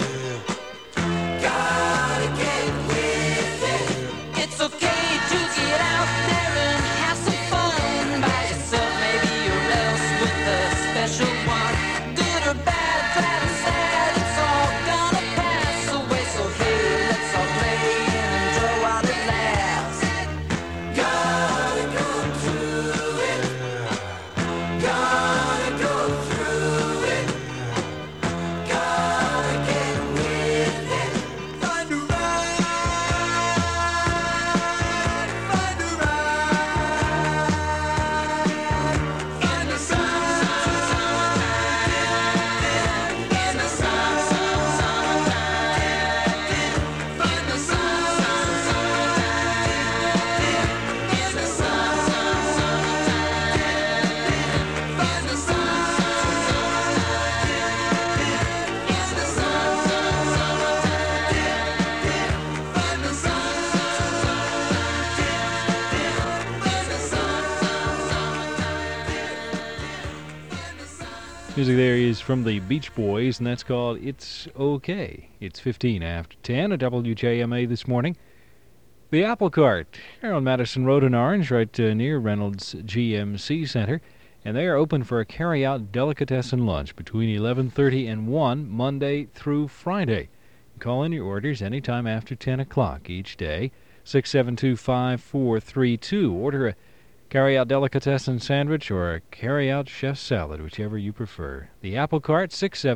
Gotta get with it. It's okay to get out there and have some fun by yourself, maybe, or else with a special one. Good or bad, glad or sad, it's all gonna pass away. So hey, let's all play and enjoy while it lasts. Gotta go through it. Gotta go through it. Gotta get with it. Find a ride. Find a ride. In the sun. In the sun. Find the sun. In the sun. Find the Music there is from the Beach Boys, and that's called It's Okay. It's 15 after 10 at WJMA this morning. The Apple Cart, here on Madison Road in Orange, right near Reynolds GMC Center, and they are open for a carry-out delicatessen lunch between 11:30 and 1, Monday through Friday. Call in your orders anytime after 10 o'clock each day, 672-5432. Order a carry-out delicatessen sandwich or a carry-out chef salad, whichever you prefer. The Apple Cart,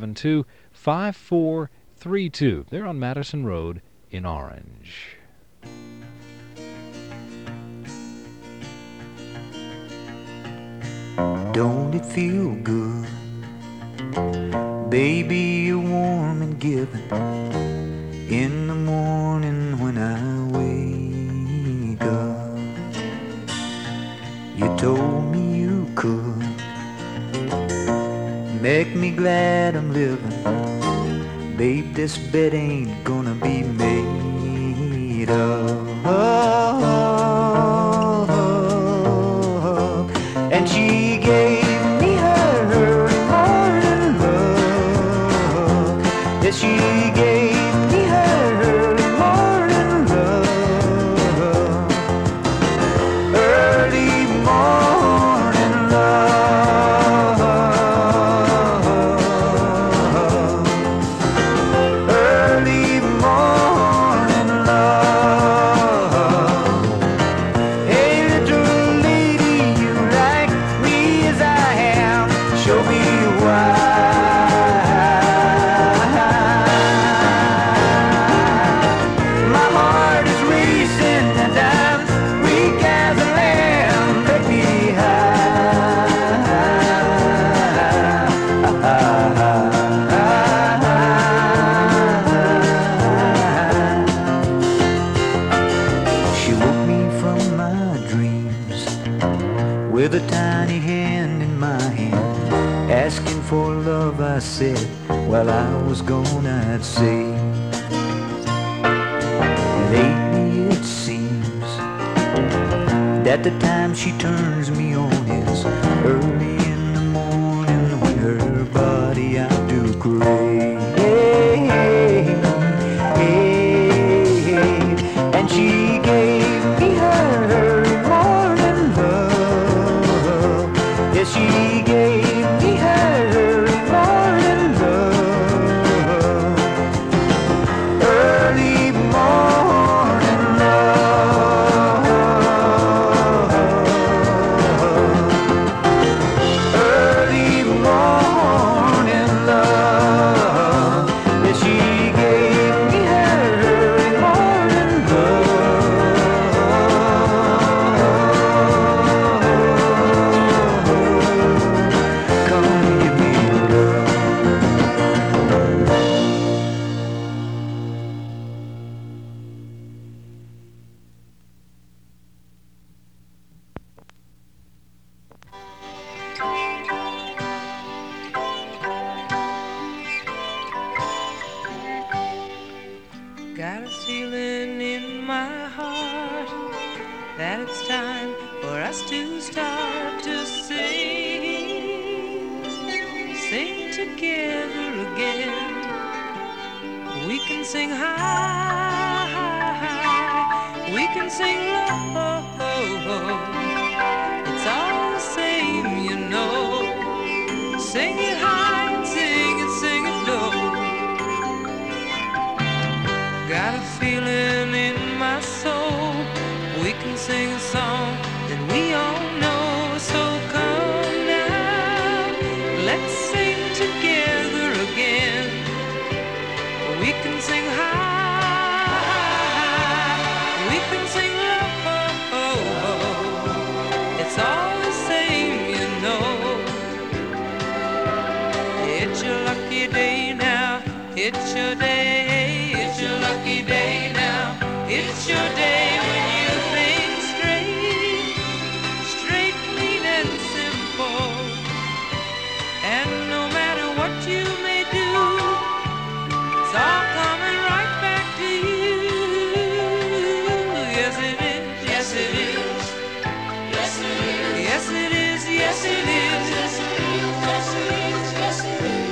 672-5432. They're on Madison Road in Orange. Don't it feel good? Baby, you're warm and giving in the morning when I wake up. You told me you could make me glad I'm living. Babe, this bed ain't gonna be made of. And she gave me her early morning love. Yes, she gave me her early morning love. Early morning love. Early morning love. with a tiny hand in my hand, asking for love, I said, well, I was gonna, I'd say. Lately it seems that the time she turns me on is early in the morning when her body out to crave. And she gave me her morning love. Yes, she gave me her morning love. Early morning love. Early morning love. Yes, she gave me her morning love. Come give me love. Got a feeling in my heart that it's time for us to start to sing together again. We can sing high, we can sing low. It's all the same, you know. Sing it high and sing it low. Got a feeling in my soul we can sing a song that we all know. So come now, let's sing together again. We can sing high, we can sing low. It's all the same, you know. It's your lucky day now, it's your day. It's your lucky day now. It's your day when you think straight, clean and simple. And no matter what you may do, it's all coming right back to you. Yes it is, yes it is, yes it is, yes it is, yes it is, yes it is, yes it is, yes it is.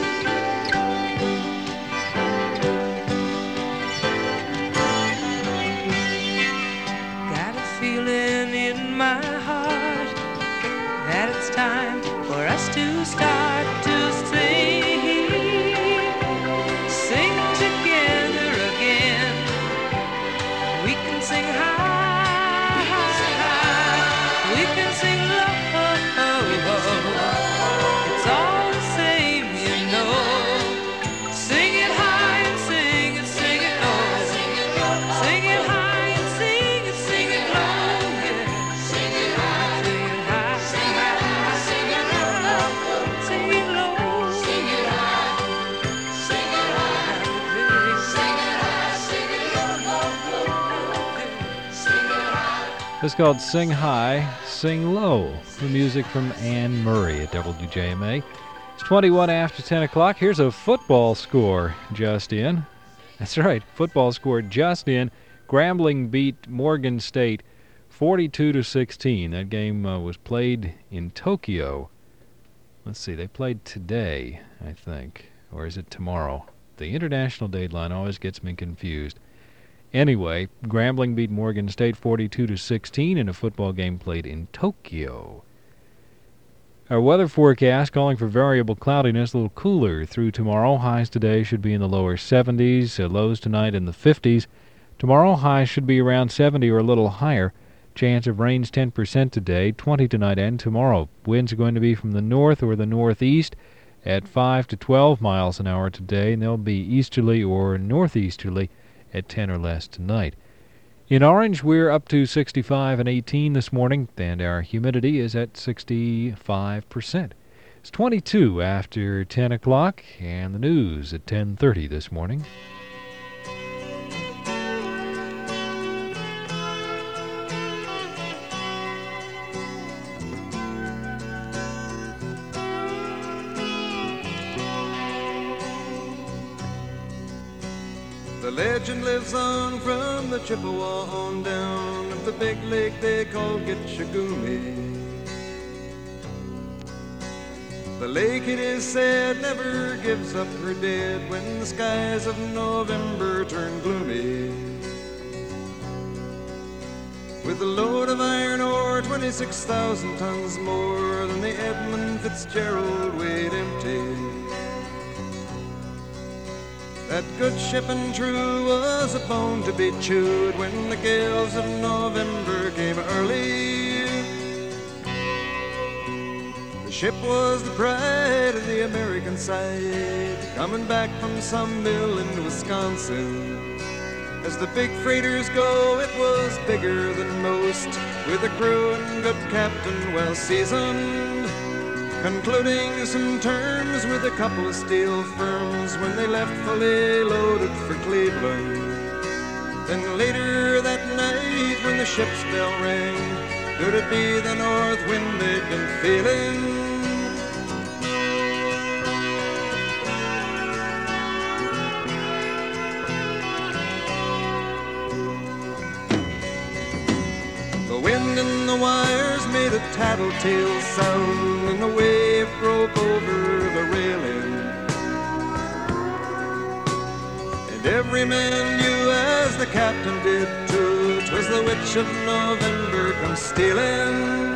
Feeling in my heart that it's time for us to start to sing together again. We can sing high, we can sing low. It's all the same, you know. Sing it high and sing it low. Sing it high and sing it low. It's called Sing High, Sing Low, the music from Anne Murray at WJMA. It's 21 after 10 o'clock. Here's a football score just in. That's right, football score just in. Grambling beat Morgan State 42-16. That game was played in Tokyo. Let's see, they played today, I think. Or is it tomorrow? The international dateline always gets me confused. Anyway, Grambling beat Morgan State 42-16 in a football game played in Tokyo. Our weather forecast calling for variable cloudiness, a little cooler through tomorrow. Highs today should be in the lower 70s, lows tonight in the 50s. Tomorrow highs should be around 70 or a little higher. Chance of rains 10% today, 20 tonight and tomorrow. Winds are going to be from the north or the northeast at 5 to 12 miles an hour today, and they'll be easterly or northeasterly at 10 or less tonight. In Orange, we're up to 65 and 18 this morning, and our humidity is at 65%. It's 22 after 10 o'clock, and the news at 10:30 this morning. The legend lives on from the Chippewa on down of the big lake they call Gitchagumi. The lake, it is said, never gives up her dead when the skies of November turn gloomy. With a load of iron ore, 26,000 tons more than the Edmund Fitzgerald weighed empty. That good ship and true was a bone to be chewed when the gales of November came early. The ship was the pride of the American side, coming back from some mill in Wisconsin. As the big freighters go, it was bigger than most, with a crew and good captain well seasoned, concluding some terms with a couple of steel firms when they left fully loaded for Cleveland. Then later that night when the ship's bell rang, could it be the north wind they'd been feeling? The wind in the wires made a tattletale sound, and the wave broke over the railing. And every man knew, as the captain did too, 'twas the witch of November come stealing.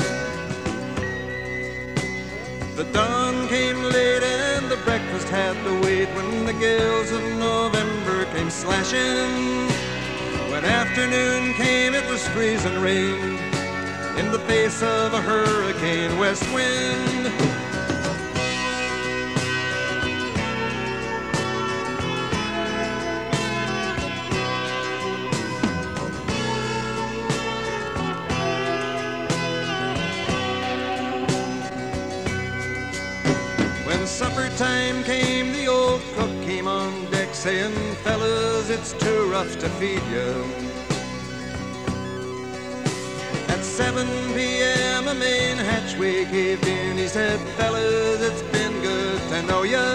The dawn came late and the breakfast had to wait when the gales of November came slashing. When afternoon came, it was freezing rain in the face of a hurricane west wind. When supper time came, the old cook came on deck saying, "Fellas, it's too rough to feed you." At 7 p.m. a main hatchway caved in. He said, "Fellas, it's been good to know ya."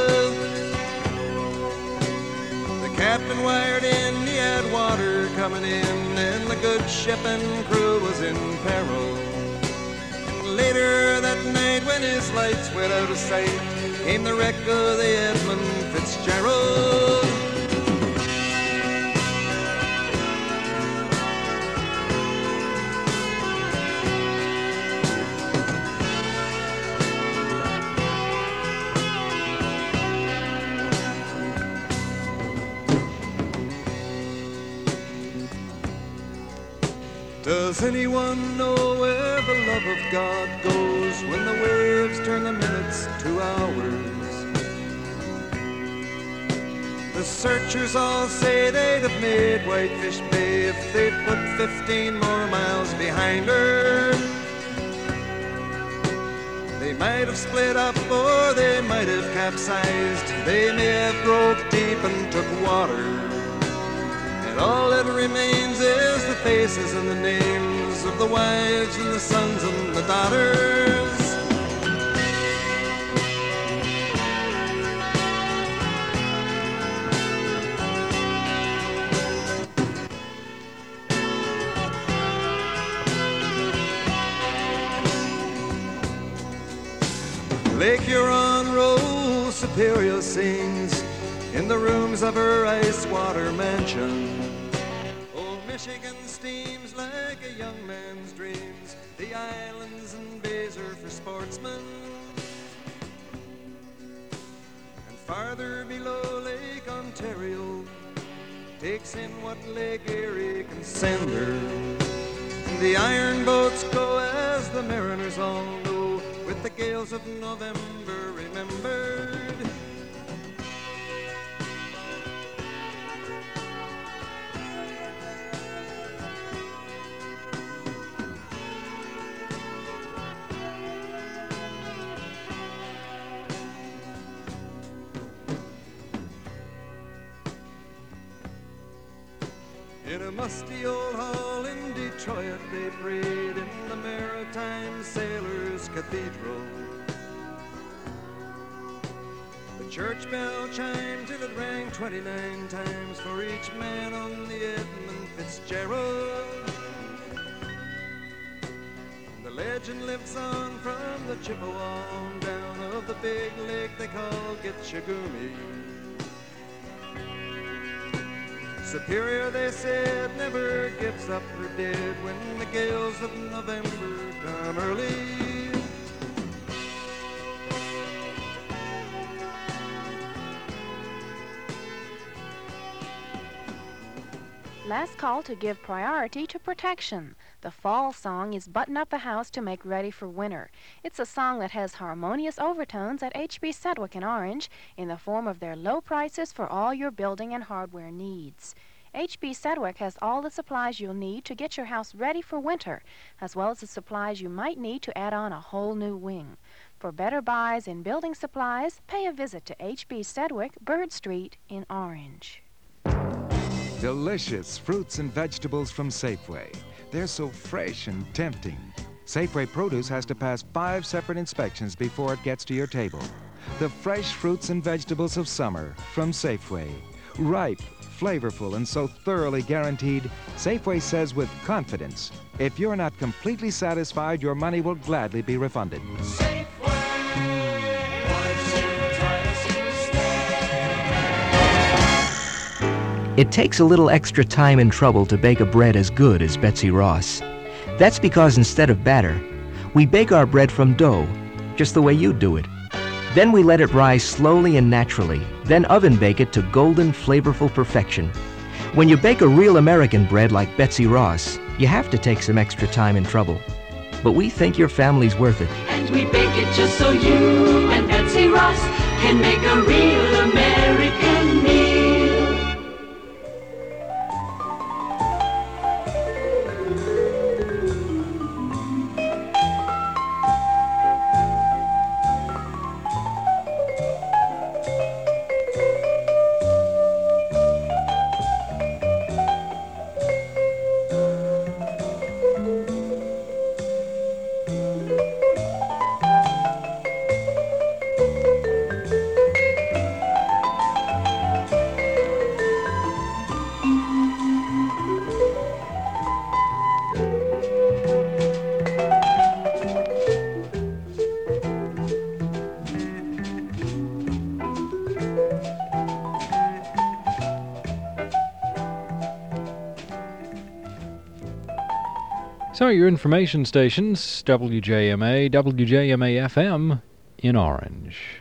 The captain wired in, he had water coming in, and the good ship and crew was in peril. And later that night, when his lights went out of sight, came the wreck of the Edmund Fitzgerald. Does anyone know where the love of God goes when the waves turn the minutes to hours? The searchers all say they'd have made Whitefish Bay if they'd put 15 more miles behind her. They might have split up or they might have capsized. They may have broke deep and took water. And all that remains is the faces and the names of the wives and the sons and the daughters. Lake Huron rolls, Superior sings in the rooms of her ice water mansion. Old Michigan steams like a young man's dreams, the islands and bays are for sportsmen. And farther below, Lake Ontario takes in what Lake Erie can send her. And the iron boats go, as the mariners all know, with the gales of November remembered. In a musty old hall in Detroit they prayed in the Maritime Sailors' Cathedral. The church bell chimed till it rang 29 times for each man on the Edmund Fitzgerald. The legend lives on from the Chippewa on down of the big lake they call Gitchagumi. Superior, they said, never gives up her dead when the gales of November come early. Last call to give priority to protection. The fall song is Button Up the House to Make Ready for Winter. It's a song that has harmonious overtones at H.B. Sedgwick in Orange in the form of their low prices for all your building and hardware needs. H.B. Sedgwick has all the supplies you'll need to get your house ready for winter, as well as the supplies you might need to add on a whole new wing. For better buys in building supplies, pay a visit to H.B. Sedgwick, Bird Street in Orange. Delicious fruits and vegetables from Safeway. They're so fresh and tempting. Safeway produce has to pass 5 separate inspections before it gets to your table. The fresh fruits and vegetables of summer from Safeway. Ripe, flavorful, and so thoroughly guaranteed, Safeway says with confidence, if you're not completely satisfied, your money will gladly be refunded. It takes a little extra time and trouble to bake a bread as good as Betsy Ross. That's because instead of batter, we bake our bread from dough, just the way you do it. Then we let it rise slowly and naturally, then oven bake it to golden, flavorful perfection. When you bake a real American bread like Betsy Ross, you have to take some extra time and trouble. But we think your family's worth it. And we bake it just so you and Betsy Ross can make a real American meal. So your information stations, WJMA, WJMA-FM in Orange.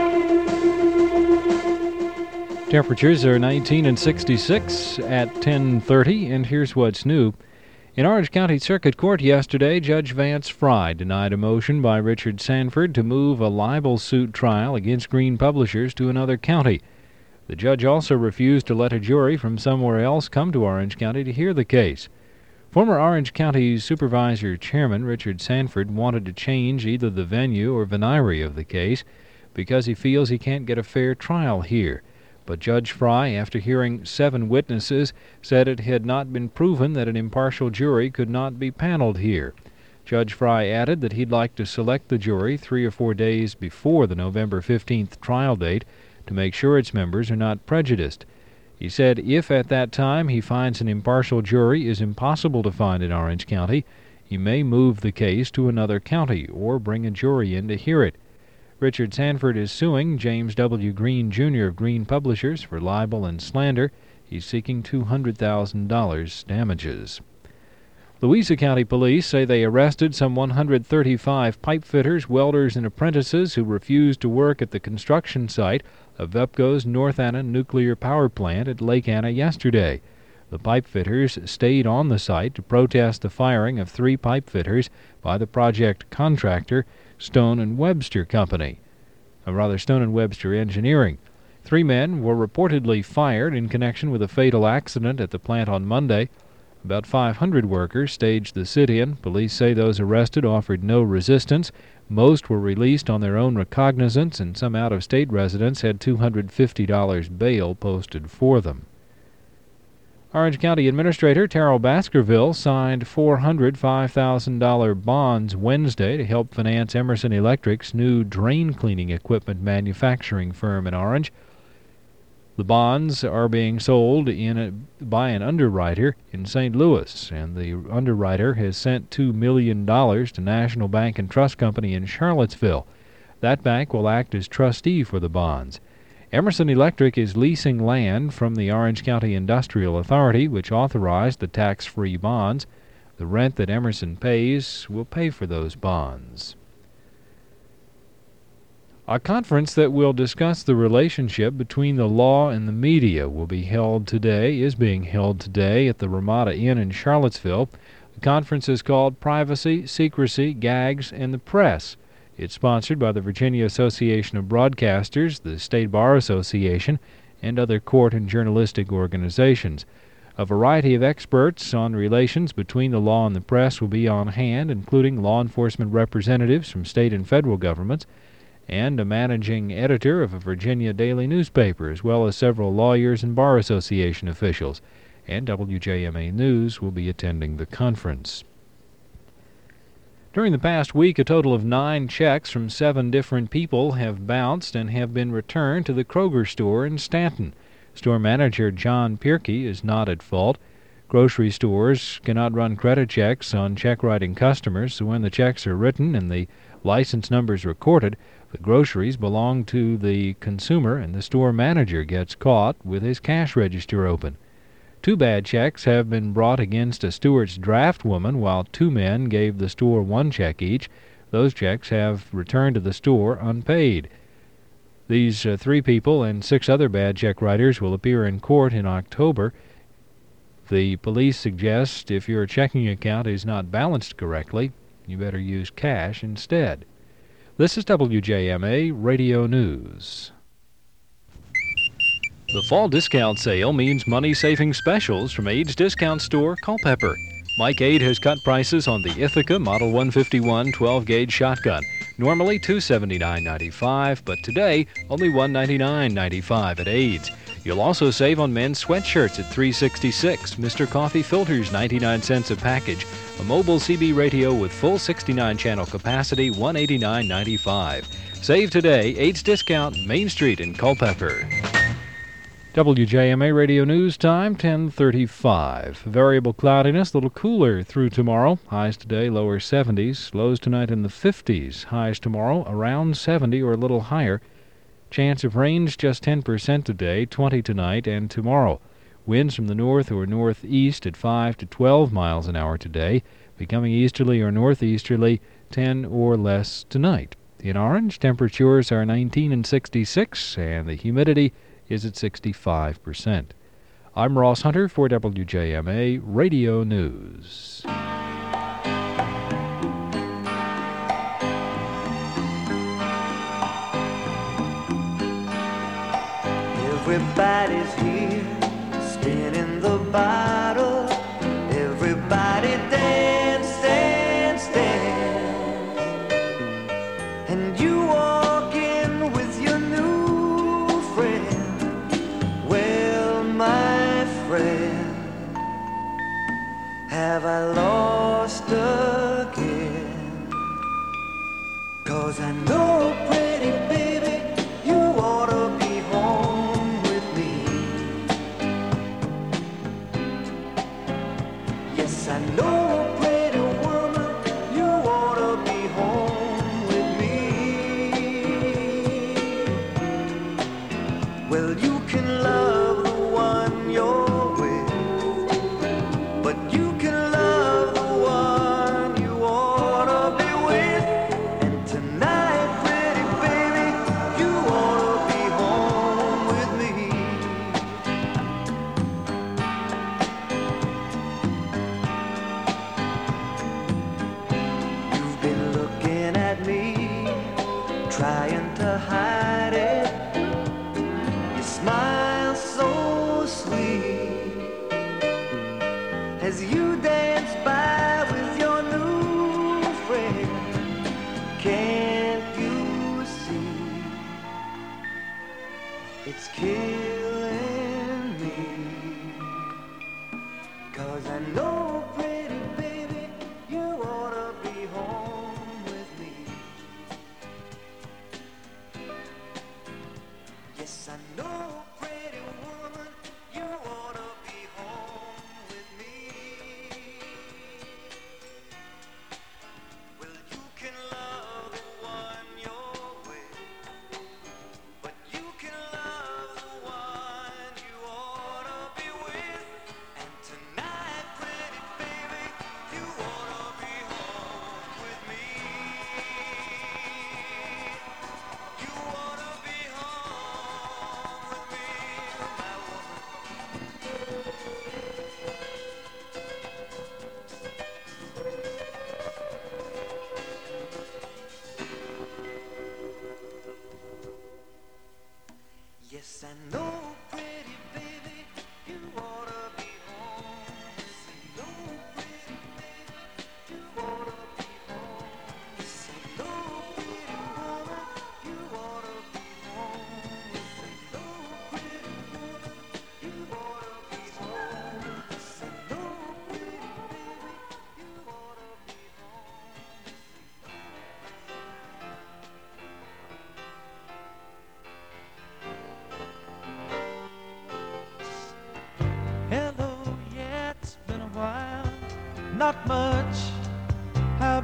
Temperatures are 19 and 66 at 10:30, and here's what's new. In Orange County Circuit Court yesterday, Judge Vance Fry denied a motion by Richard Sanford to move a libel suit trial against Green Publishers to another county. The judge also refused to let a jury from somewhere else come to Orange County to hear the case. Former Orange County Supervisor Chairman Richard Sanford wanted to change either the venue or venire of the case because he feels he can't get a fair trial here. But Judge Fry, after hearing 7 witnesses, said it had not been proven that an impartial jury could not be paneled here. Judge Fry added that he'd like to select the jury 3 or 4 days before the November 15th trial date to make sure its members are not prejudiced. He said if at that time he finds an impartial jury is impossible to find in Orange County, he may move the case to another county or bring a jury in to hear it. Richard Sanford is suing James W. Green, Jr. of Green Publishers for libel and slander. He's seeking $200,000 damages. Louisa County Police say they arrested some 135 pipe fitters, welders, and apprentices who refused to work at the construction site of VEPCO's North Anna nuclear power plant at Lake Anna yesterday. The pipe fitters stayed on the site to protest the firing of 3 pipe fitters by the project contractor, Stone & Webster Company. Stone & Webster Engineering. 3 men were reportedly fired in connection with a fatal accident at the plant on Monday. About 500 workers staged the sit-in. Police say those arrested offered no resistance. Most were released on their own recognizance, and some out-of-state residents had $250 bail posted for them. Orange County Administrator Terrell Baskerville signed $405,000 bonds Wednesday to help finance Emerson Electric's new drain cleaning equipment manufacturing firm in Orange. The bonds are being sold by an underwriter in St. Louis, and the underwriter has sent $2 million to National Bank and Trust Company in Charlottesville. That bank will act as trustee for the bonds. Emerson Electric is leasing land from the Orange County Industrial Authority, which authorized the tax-free bonds. The rent that Emerson pays will pay for those bonds. A conference that will discuss the relationship between the law and the media is being held today at the Ramada Inn in Charlottesville. The conference is called Privacy, Secrecy, Gags, and the Press. It's sponsored by the Virginia Association of Broadcasters, the State Bar Association, and other court and journalistic organizations. A variety of experts on relations between the law and the press will be on hand, including law enforcement representatives from state and federal governments, and a managing editor of a Virginia daily newspaper, as well as several lawyers and Bar Association officials. And WJMA News will be attending the conference. During the past week, a total of 9 checks from 7 different people have bounced and have been returned to the Kroger store in Stanton. Store manager John Pierkey is not at fault. Grocery stores cannot run credit checks on check-writing customers, so when the checks are written and the license numbers recorded, the groceries belong to the consumer and the store manager gets caught with his cash register open. 2 bad checks have been brought against a Stewart's draft woman, while 2 men gave the store 1 check each. Those checks have returned to the store unpaid. These 3 people and 6 other bad check writers will appear in court in October. The police suggest if your checking account is not balanced correctly, you better use cash instead. This is WJMA Radio News. The fall discount sale means money-saving specials from Aid's discount store, Culpeper. Mike Aid has cut prices on the Ithaca Model 151 12-gauge shotgun. Normally $279.95, but today only $199.95 at Aid's. You'll also save on men's sweatshirts at $366, Mr. Coffee filters 99 cents a package, a mobile CB radio with full 69-channel capacity $189.95. Save today, Aid's discount, Main Street in Culpeper. WJMA Radio News time, 10:35. Variable cloudiness, a little cooler through tomorrow. Highs today, lower 70s. Lows tonight in the 50s. Highs tomorrow, around 70 or a little higher. Chance of rains just 10% today, 20 tonight and tomorrow. Winds from the north or northeast at 5 to 12 miles an hour today. Becoming easterly or northeasterly, 10 or less tonight. In Orange, temperatures are 19 and 66, and the humidity is at 65%. I'm Ross Hunter for WJMA Radio News. Everybody's here, spinning the bottle. Everybody dance, dance, dance. And you walk in with your new friend. Well, my friend, have I lost again? 'Cause I know, pretty baby, you ought to be home with me. Yes, I know, pretty woman, you ought to be home with me. Well, you can love the one you're with, but you can love the one you ought to be with. And tonight, pretty baby, you ought to be home with me. You've been looking at me, trying to hide it. You smile so sweet as you dance by with your new friend. Can't you see it's killing me?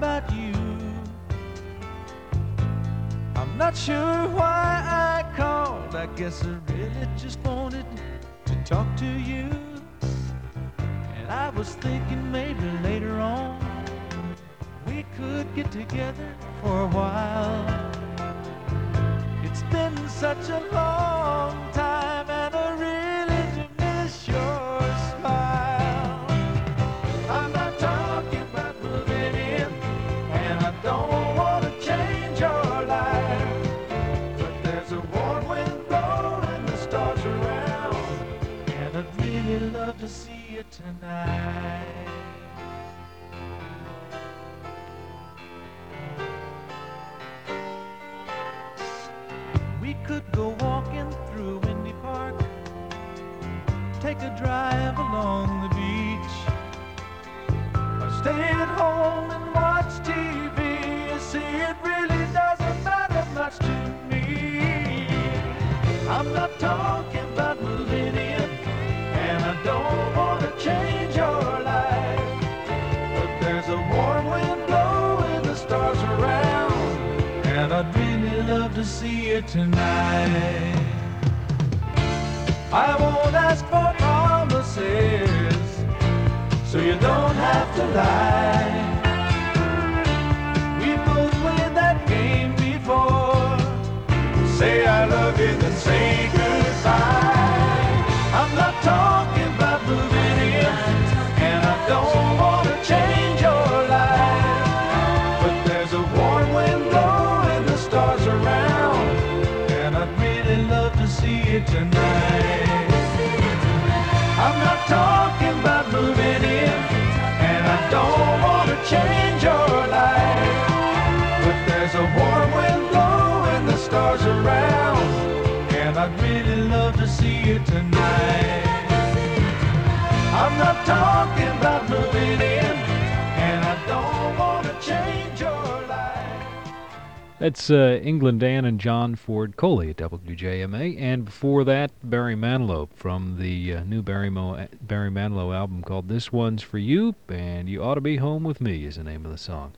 about you. I'm not sure why I called. I guess I really just wanted to talk to you. And I was thinking maybe later on we could get together for a while. It's been such a long time and I really do miss your smile. I'm not talking about moving in, and I don't want to change your life, but there's a warm wind blowing the stars around, and I'd really love to see you tonight. We could go walking through Windy Park, take a drive along the beach, or stay at home and watch TV. You see, it really doesn't matter much to me. I'm not talking about moving in, and I don't want to change your life, but there's a warm wind blowing the stars around, and I'd really love to see you tonight. I won't ask for promises, so you don't have to lie. We both played that game before. Say I love you, then say goodbye. I'm not talking about moving in, and I don't want to change your life, but there's a warm wind blowing the stars around, and I'd really love to see you tonight. I'm not talking about moving in, and I don't want to change your life, but there's a warm wind blowing the stars around, and I'd really love to see you tonight. I'm not talking about moving in, and I don't want to change your life. That's England Dan and John Ford Coley at WJMA, and before that, Barry Manilow from the new Barry Manilow album called This One's For You, and You Ought to Be Home With Me is the name of the song.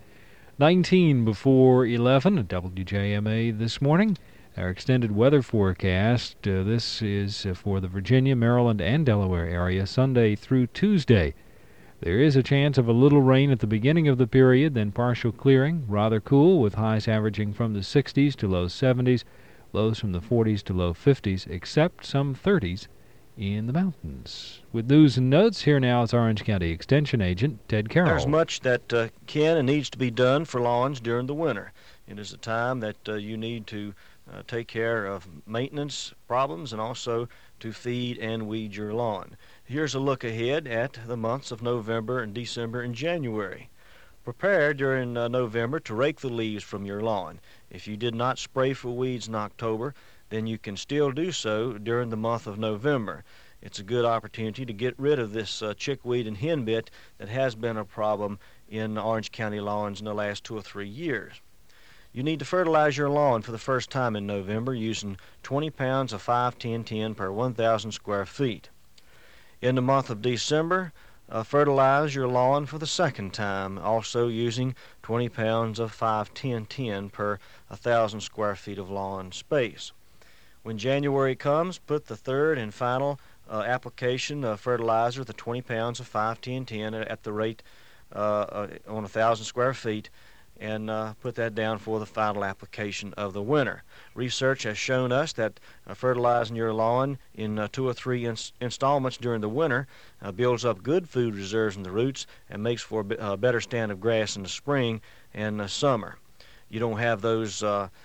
19 before 11 at WJMA this morning. Our extended weather forecast, this is for the Virginia, Maryland, and Delaware area, Sunday through Tuesday. There is a chance of a little rain at the beginning of the period, then partial clearing, rather cool, with highs averaging from the 60s to low 70s, lows from the 40s to low 50s, except some 30s in the mountains. With news and notes, here now is Orange County Extension Agent Ted Carroll. There's much that can and needs to be done for lawns during the winter. It is a time that you need to take care of maintenance problems and also to feed and weed your lawn. Here's a look ahead at the months of November and December and January. Prepare during November to rake the leaves from your lawn. If you did not spray for weeds in October, then you can still do so during the month of November. It's a good opportunity to get rid of this chickweed and henbit that has been a problem in Orange County lawns in the last 2 or 3 years. You need to fertilize your lawn for the first time in November using 20 pounds of 5-10-10 per 1,000 square feet. In the month of December, fertilize your lawn for the second time, also using 20 pounds of 5-10-10 per 1,000 square feet of lawn space. When January comes, put the third and final application of fertilizer, the 20 pounds of 5-10-10 at the rate on 1,000 square feet, and put that down for the final application of the winter. Research has shown us that fertilizing your lawn in 2 or 3 installments during the winter builds up good food reserves in the roots and makes for a better stand of grass in the spring and the summer. You don't have those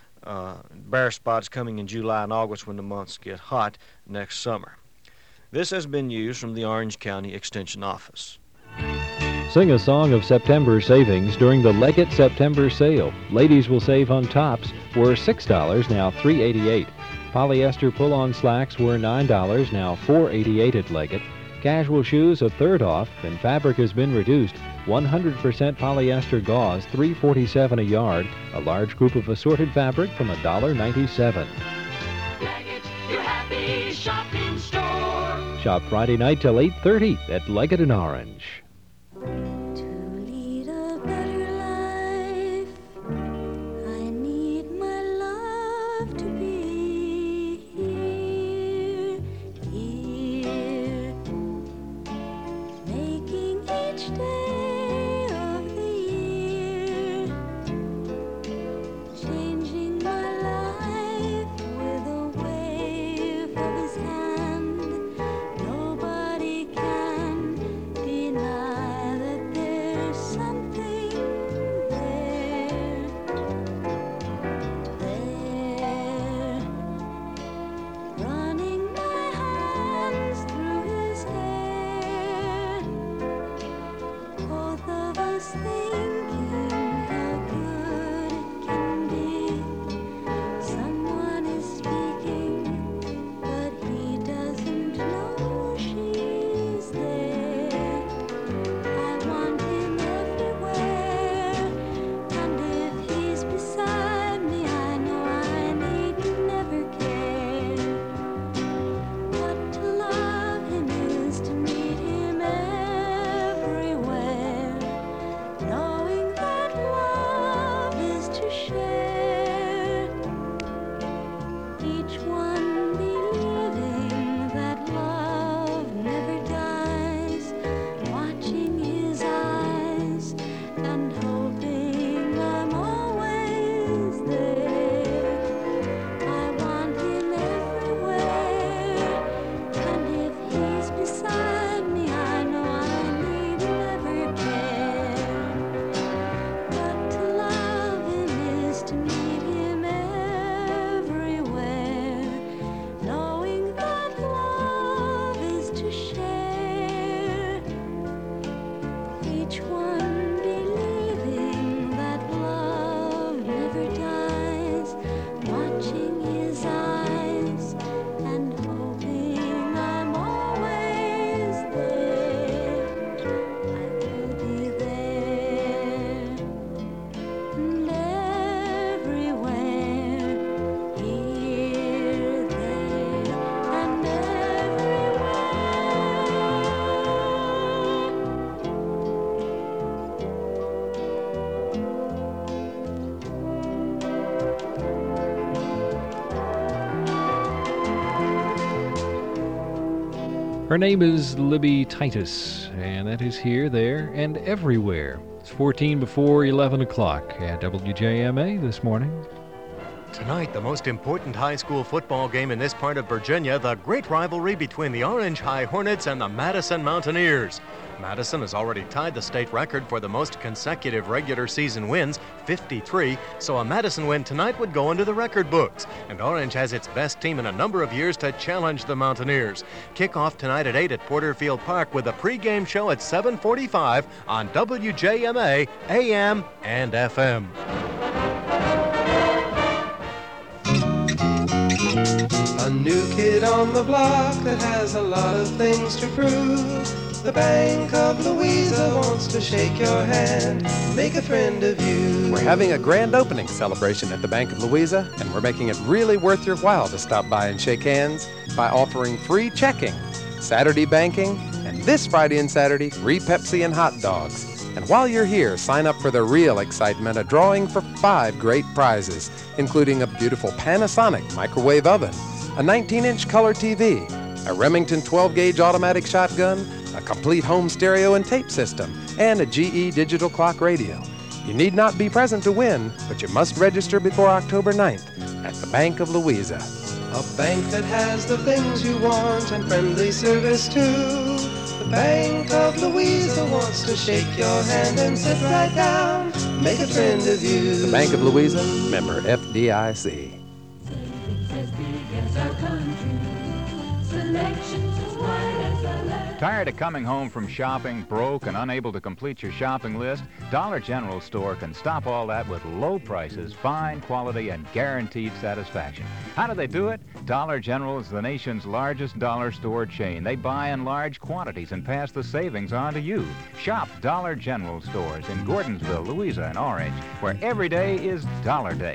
bare spots coming in July and August when the months get hot next summer. This has been used from the Orange County Extension Office. Sing a song of September savings during the Leggett September sale. Ladies will save on tops, were $6, now $3.88. Polyester pull-on slacks were $9, now $4.88 at Leggett. Casual shoes a third off, and fabric has been reduced. 100% polyester gauze, $3.47 a yard. A large group of assorted fabric from $1.97. Leggett, your happy shopping store. Shop Friday night till 8:30 at Leggett and Orange. To lead a better life. Her name is Libby Titus, and that is here, there, and everywhere. It's 14 before 11 o'clock at WJMA this morning. Tonight, the most important high school football game in this part of Virginia, the great rivalry between the Orange High Hornets and the Madison Mountaineers. Madison has already tied the state record for the most consecutive regular season wins, 53, so a Madison win tonight would go into the record books. And Orange has its best team in a number of years to challenge the Mountaineers. Kickoff tonight at 8 at Porterfield Park with a pregame show at 7:45 on WJMA, AM and FM. A new kid on the block that has a lot of things to prove. The Bank of Louisa wants to shake your hand, make a friend of you. We're having a grand opening celebration at the Bank of Louisa, and we're making it really worth your while to stop by and shake hands by offering free checking, Saturday banking, and this Friday and Saturday, free Pepsi and hot dogs. And while you're here, sign up for the real excitement, a drawing for 5 great prizes, including a beautiful Panasonic microwave oven, a 19-inch color TV, a Remington 12-gauge automatic shotgun, a complete home stereo and tape system, and a GE digital clock radio. You need not be present to win, but you must register before October 9th at the Bank of Louisa. A bank that has the things you want and friendly service too. The Bank of Louisa wants to shake your hand and sit right down, make a friend of you. The Bank of Louisa, member FDIC. Tired of coming home from shopping broke and unable to complete your shopping list? Dollar General store can stop all that with low prices, fine quality, and guaranteed satisfaction. How do they do it? Dollar General is the nation's largest dollar store chain. They buy in large quantities and pass the savings on to you. Shop Dollar General stores in Gordonsville, Louisa, and Orange, where every day is Dollar Day.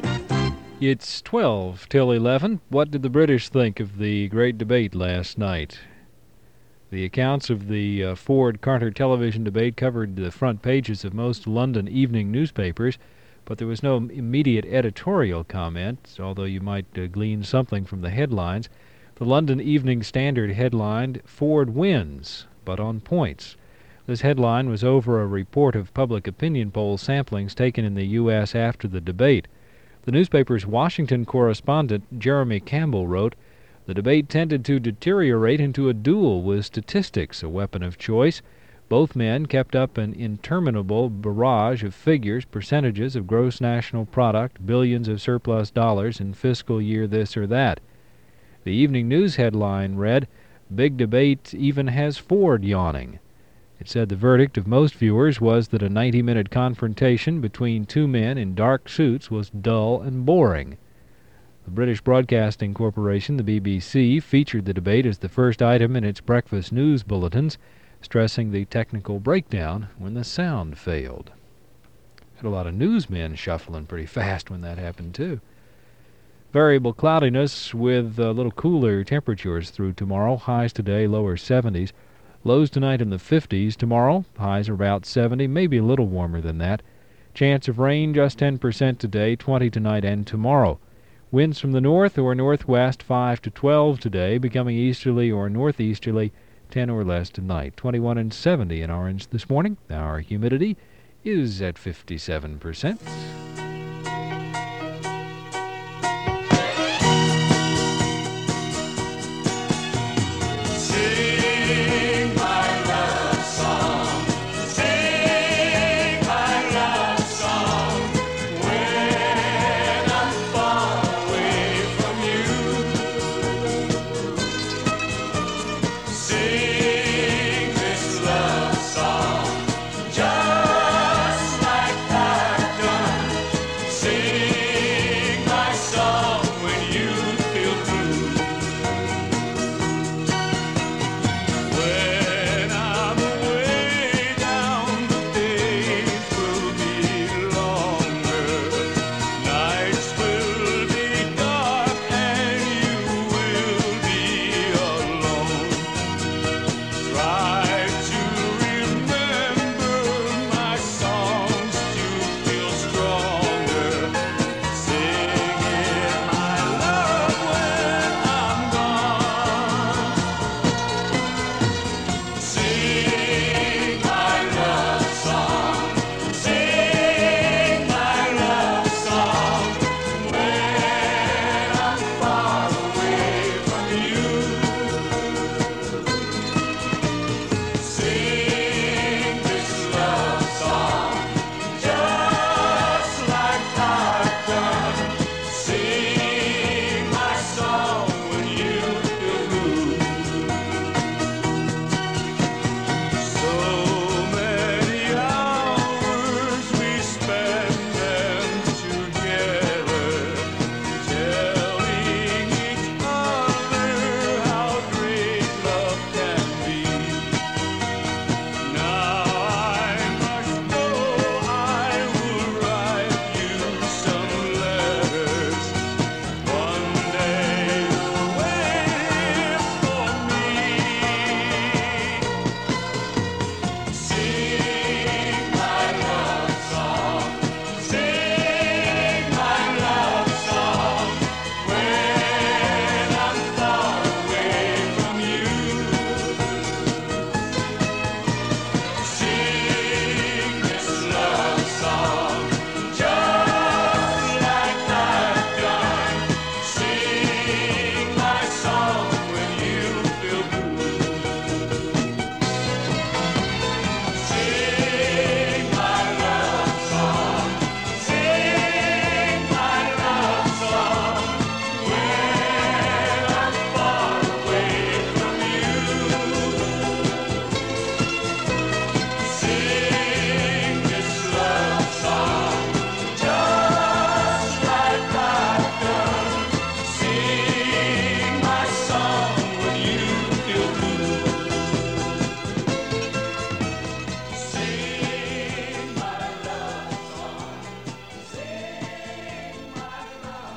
It's 12 till 11. What did the British think of the great debate last night? The accounts of the Ford-Carter television debate covered the front pages of most London evening newspapers, but there was no immediate editorial comment, although you might glean something from the headlines. The London Evening Standard headlined, "Ford wins, but on points." This headline was over a report of public opinion poll samplings taken in the U.S. after the debate. The newspaper's Washington correspondent, Jeremy Campbell, wrote, "The debate tended to deteriorate into a duel with statistics, a weapon of choice. Both men kept up an interminable barrage of figures, percentages of gross national product, billions of surplus dollars in fiscal year this or that." The Evening News headline read, "Big debate even has Ford yawning." It said the verdict of most viewers was that a 90-minute confrontation between two men in dark suits was dull and boring. The British Broadcasting Corporation, the BBC, featured the debate as the first item in its breakfast news bulletins, stressing the technical breakdown when the sound failed. Had a lot of newsmen shuffling pretty fast when that happened, too. Variable cloudiness with a little cooler temperatures through tomorrow. Highs today, lower 70s. Lows tonight in the 50s. Tomorrow, highs are about 70, maybe a little warmer than that. Chance of rain just 10% today, 20 tonight and tomorrow. Winds from the north or northwest 5 to 12 today, becoming easterly or northeasterly 10 or less tonight. 21 and 70 in Orange this morning. Our humidity is at 57%.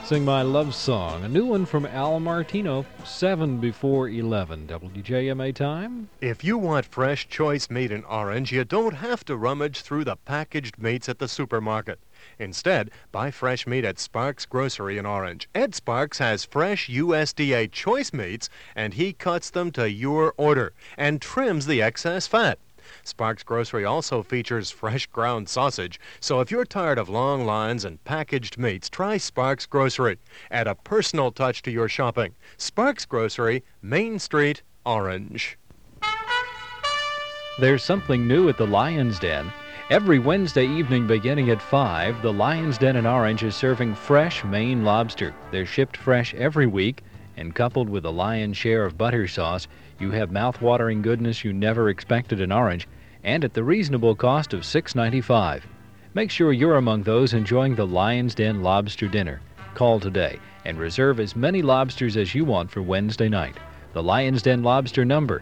Sing My Love Song. A new one from Al Martino, 7 before 11. WJMA time. If you want fresh, choice meat in Orange, you don't have to rummage through the packaged meats at the supermarket. Instead, buy fresh meat at Sparks Grocery in Orange. Ed Sparks has fresh USDA choice meats, and he cuts them to your order and trims the excess fat. Sparks Grocery also features fresh ground sausage, so if you're tired of long lines and packaged meats, try Sparks Grocery. Add a personal touch to your shopping. Sparks Grocery, Main Street, Orange. There's something new at the Lion's Den. Every Wednesday evening beginning at 5, the Lion's Den in Orange is serving fresh Maine lobster. They're shipped fresh every week, and coupled with a lion's share of butter sauce, you have mouth-watering goodness you never expected in Orange, and at the reasonable cost of $6.95. Make sure you're among those enjoying the Lion's Den Lobster Dinner. Call today and reserve as many lobsters as you want for Wednesday night. The Lion's Den Lobster number,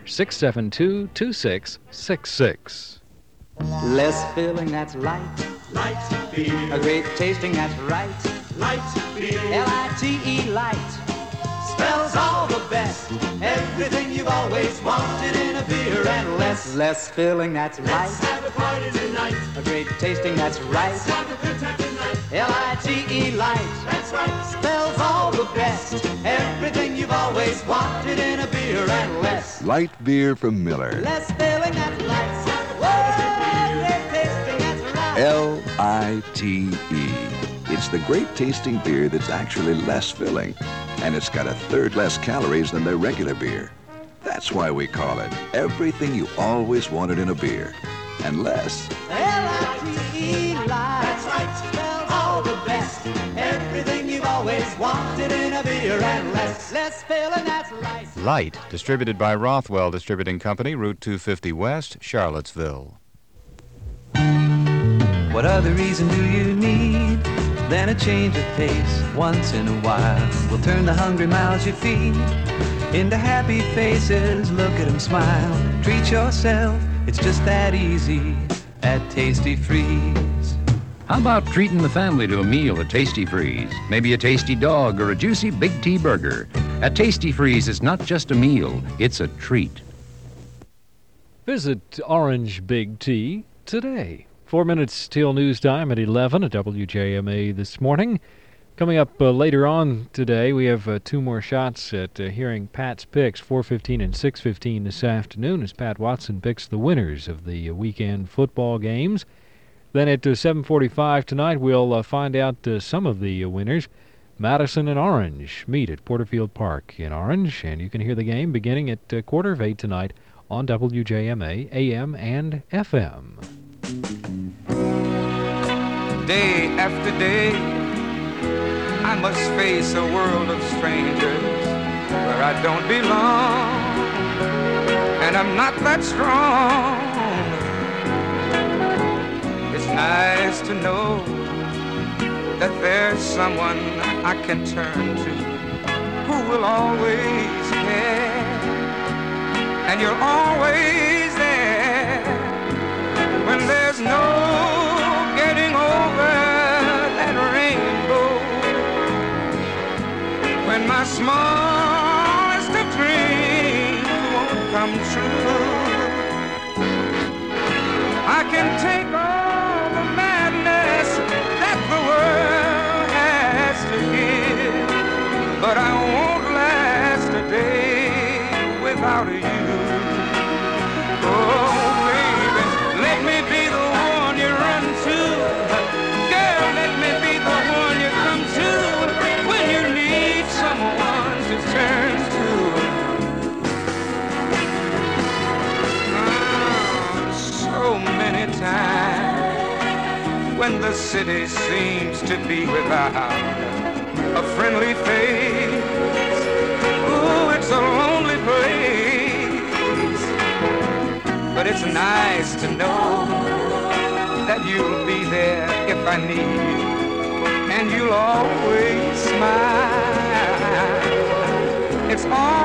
672-2666. Less filling, that's light. Light beer. A great tasting, that's right. Light beer. L-I-T-E, light. Spells all the best. Everything you've always wanted in a beer and less. Less filling, that's light. Let's have a party tonight. A great tasting, that's right. Let's have a good time tonight. L-I-T-E, light. That's right. Spells all the best. Everything you've always wanted in a beer and less. Light beer from Miller. Less filling, that's light. Whoa, great tasting, that's right. L-I-T-E. It's the great tasting beer that's actually less filling. And it's got a third less calories than their regular beer. That's why we call it everything you always wanted in a beer. And less. L-I-T-E, light. That's right. Spells all the best. Everything you've always wanted in a beer and less. Less filling, that's light. Light, distributed by Rothwell Distributing Company, Route 250 West, Charlottesville. What other reason do you need than a change of pace once in a while? We'll turn the hungry mouths you feed into happy faces. Look at them smile. Treat yourself. It's just that easy at Tasty Freeze. How about treating the family to a meal at Tasty Freeze? Maybe a tasty dog or a juicy Big T burger. At Tasty Freeze, it's not just a meal, it's a treat. Visit Orange Big T today. 4 minutes till news time at 11 at WJMA this morning. Coming up later on today, we have two more shots at hearing Pat's picks, 4:15 and 6:15 this afternoon, as Pat Watson picks the winners of the weekend football games. Then at 7:45 tonight, we'll find out some of the winners. Madison and Orange meet at Porterfield Park in Orange, and you can hear the game beginning at 7:45 tonight on WJMA, AM and FM. Day after day, I must face a world of strangers where I don't belong, and I'm not that strong. It's nice to know that there's someone I can turn to who will always care, and you're always there when there's no getting over that rainbow, when my smallest of dreams won't come true. I can take all the madness that the world has to give, but I won't last a day without you. Oh, baby, let me be the one you run to. Girl, let me be the one you come to when you need someone to turn to. So many times when the city seems to be without a friendly face, oh, it's a lonely place. But it's nice to know that you'll be there if I need you, and you'll always smile. It's all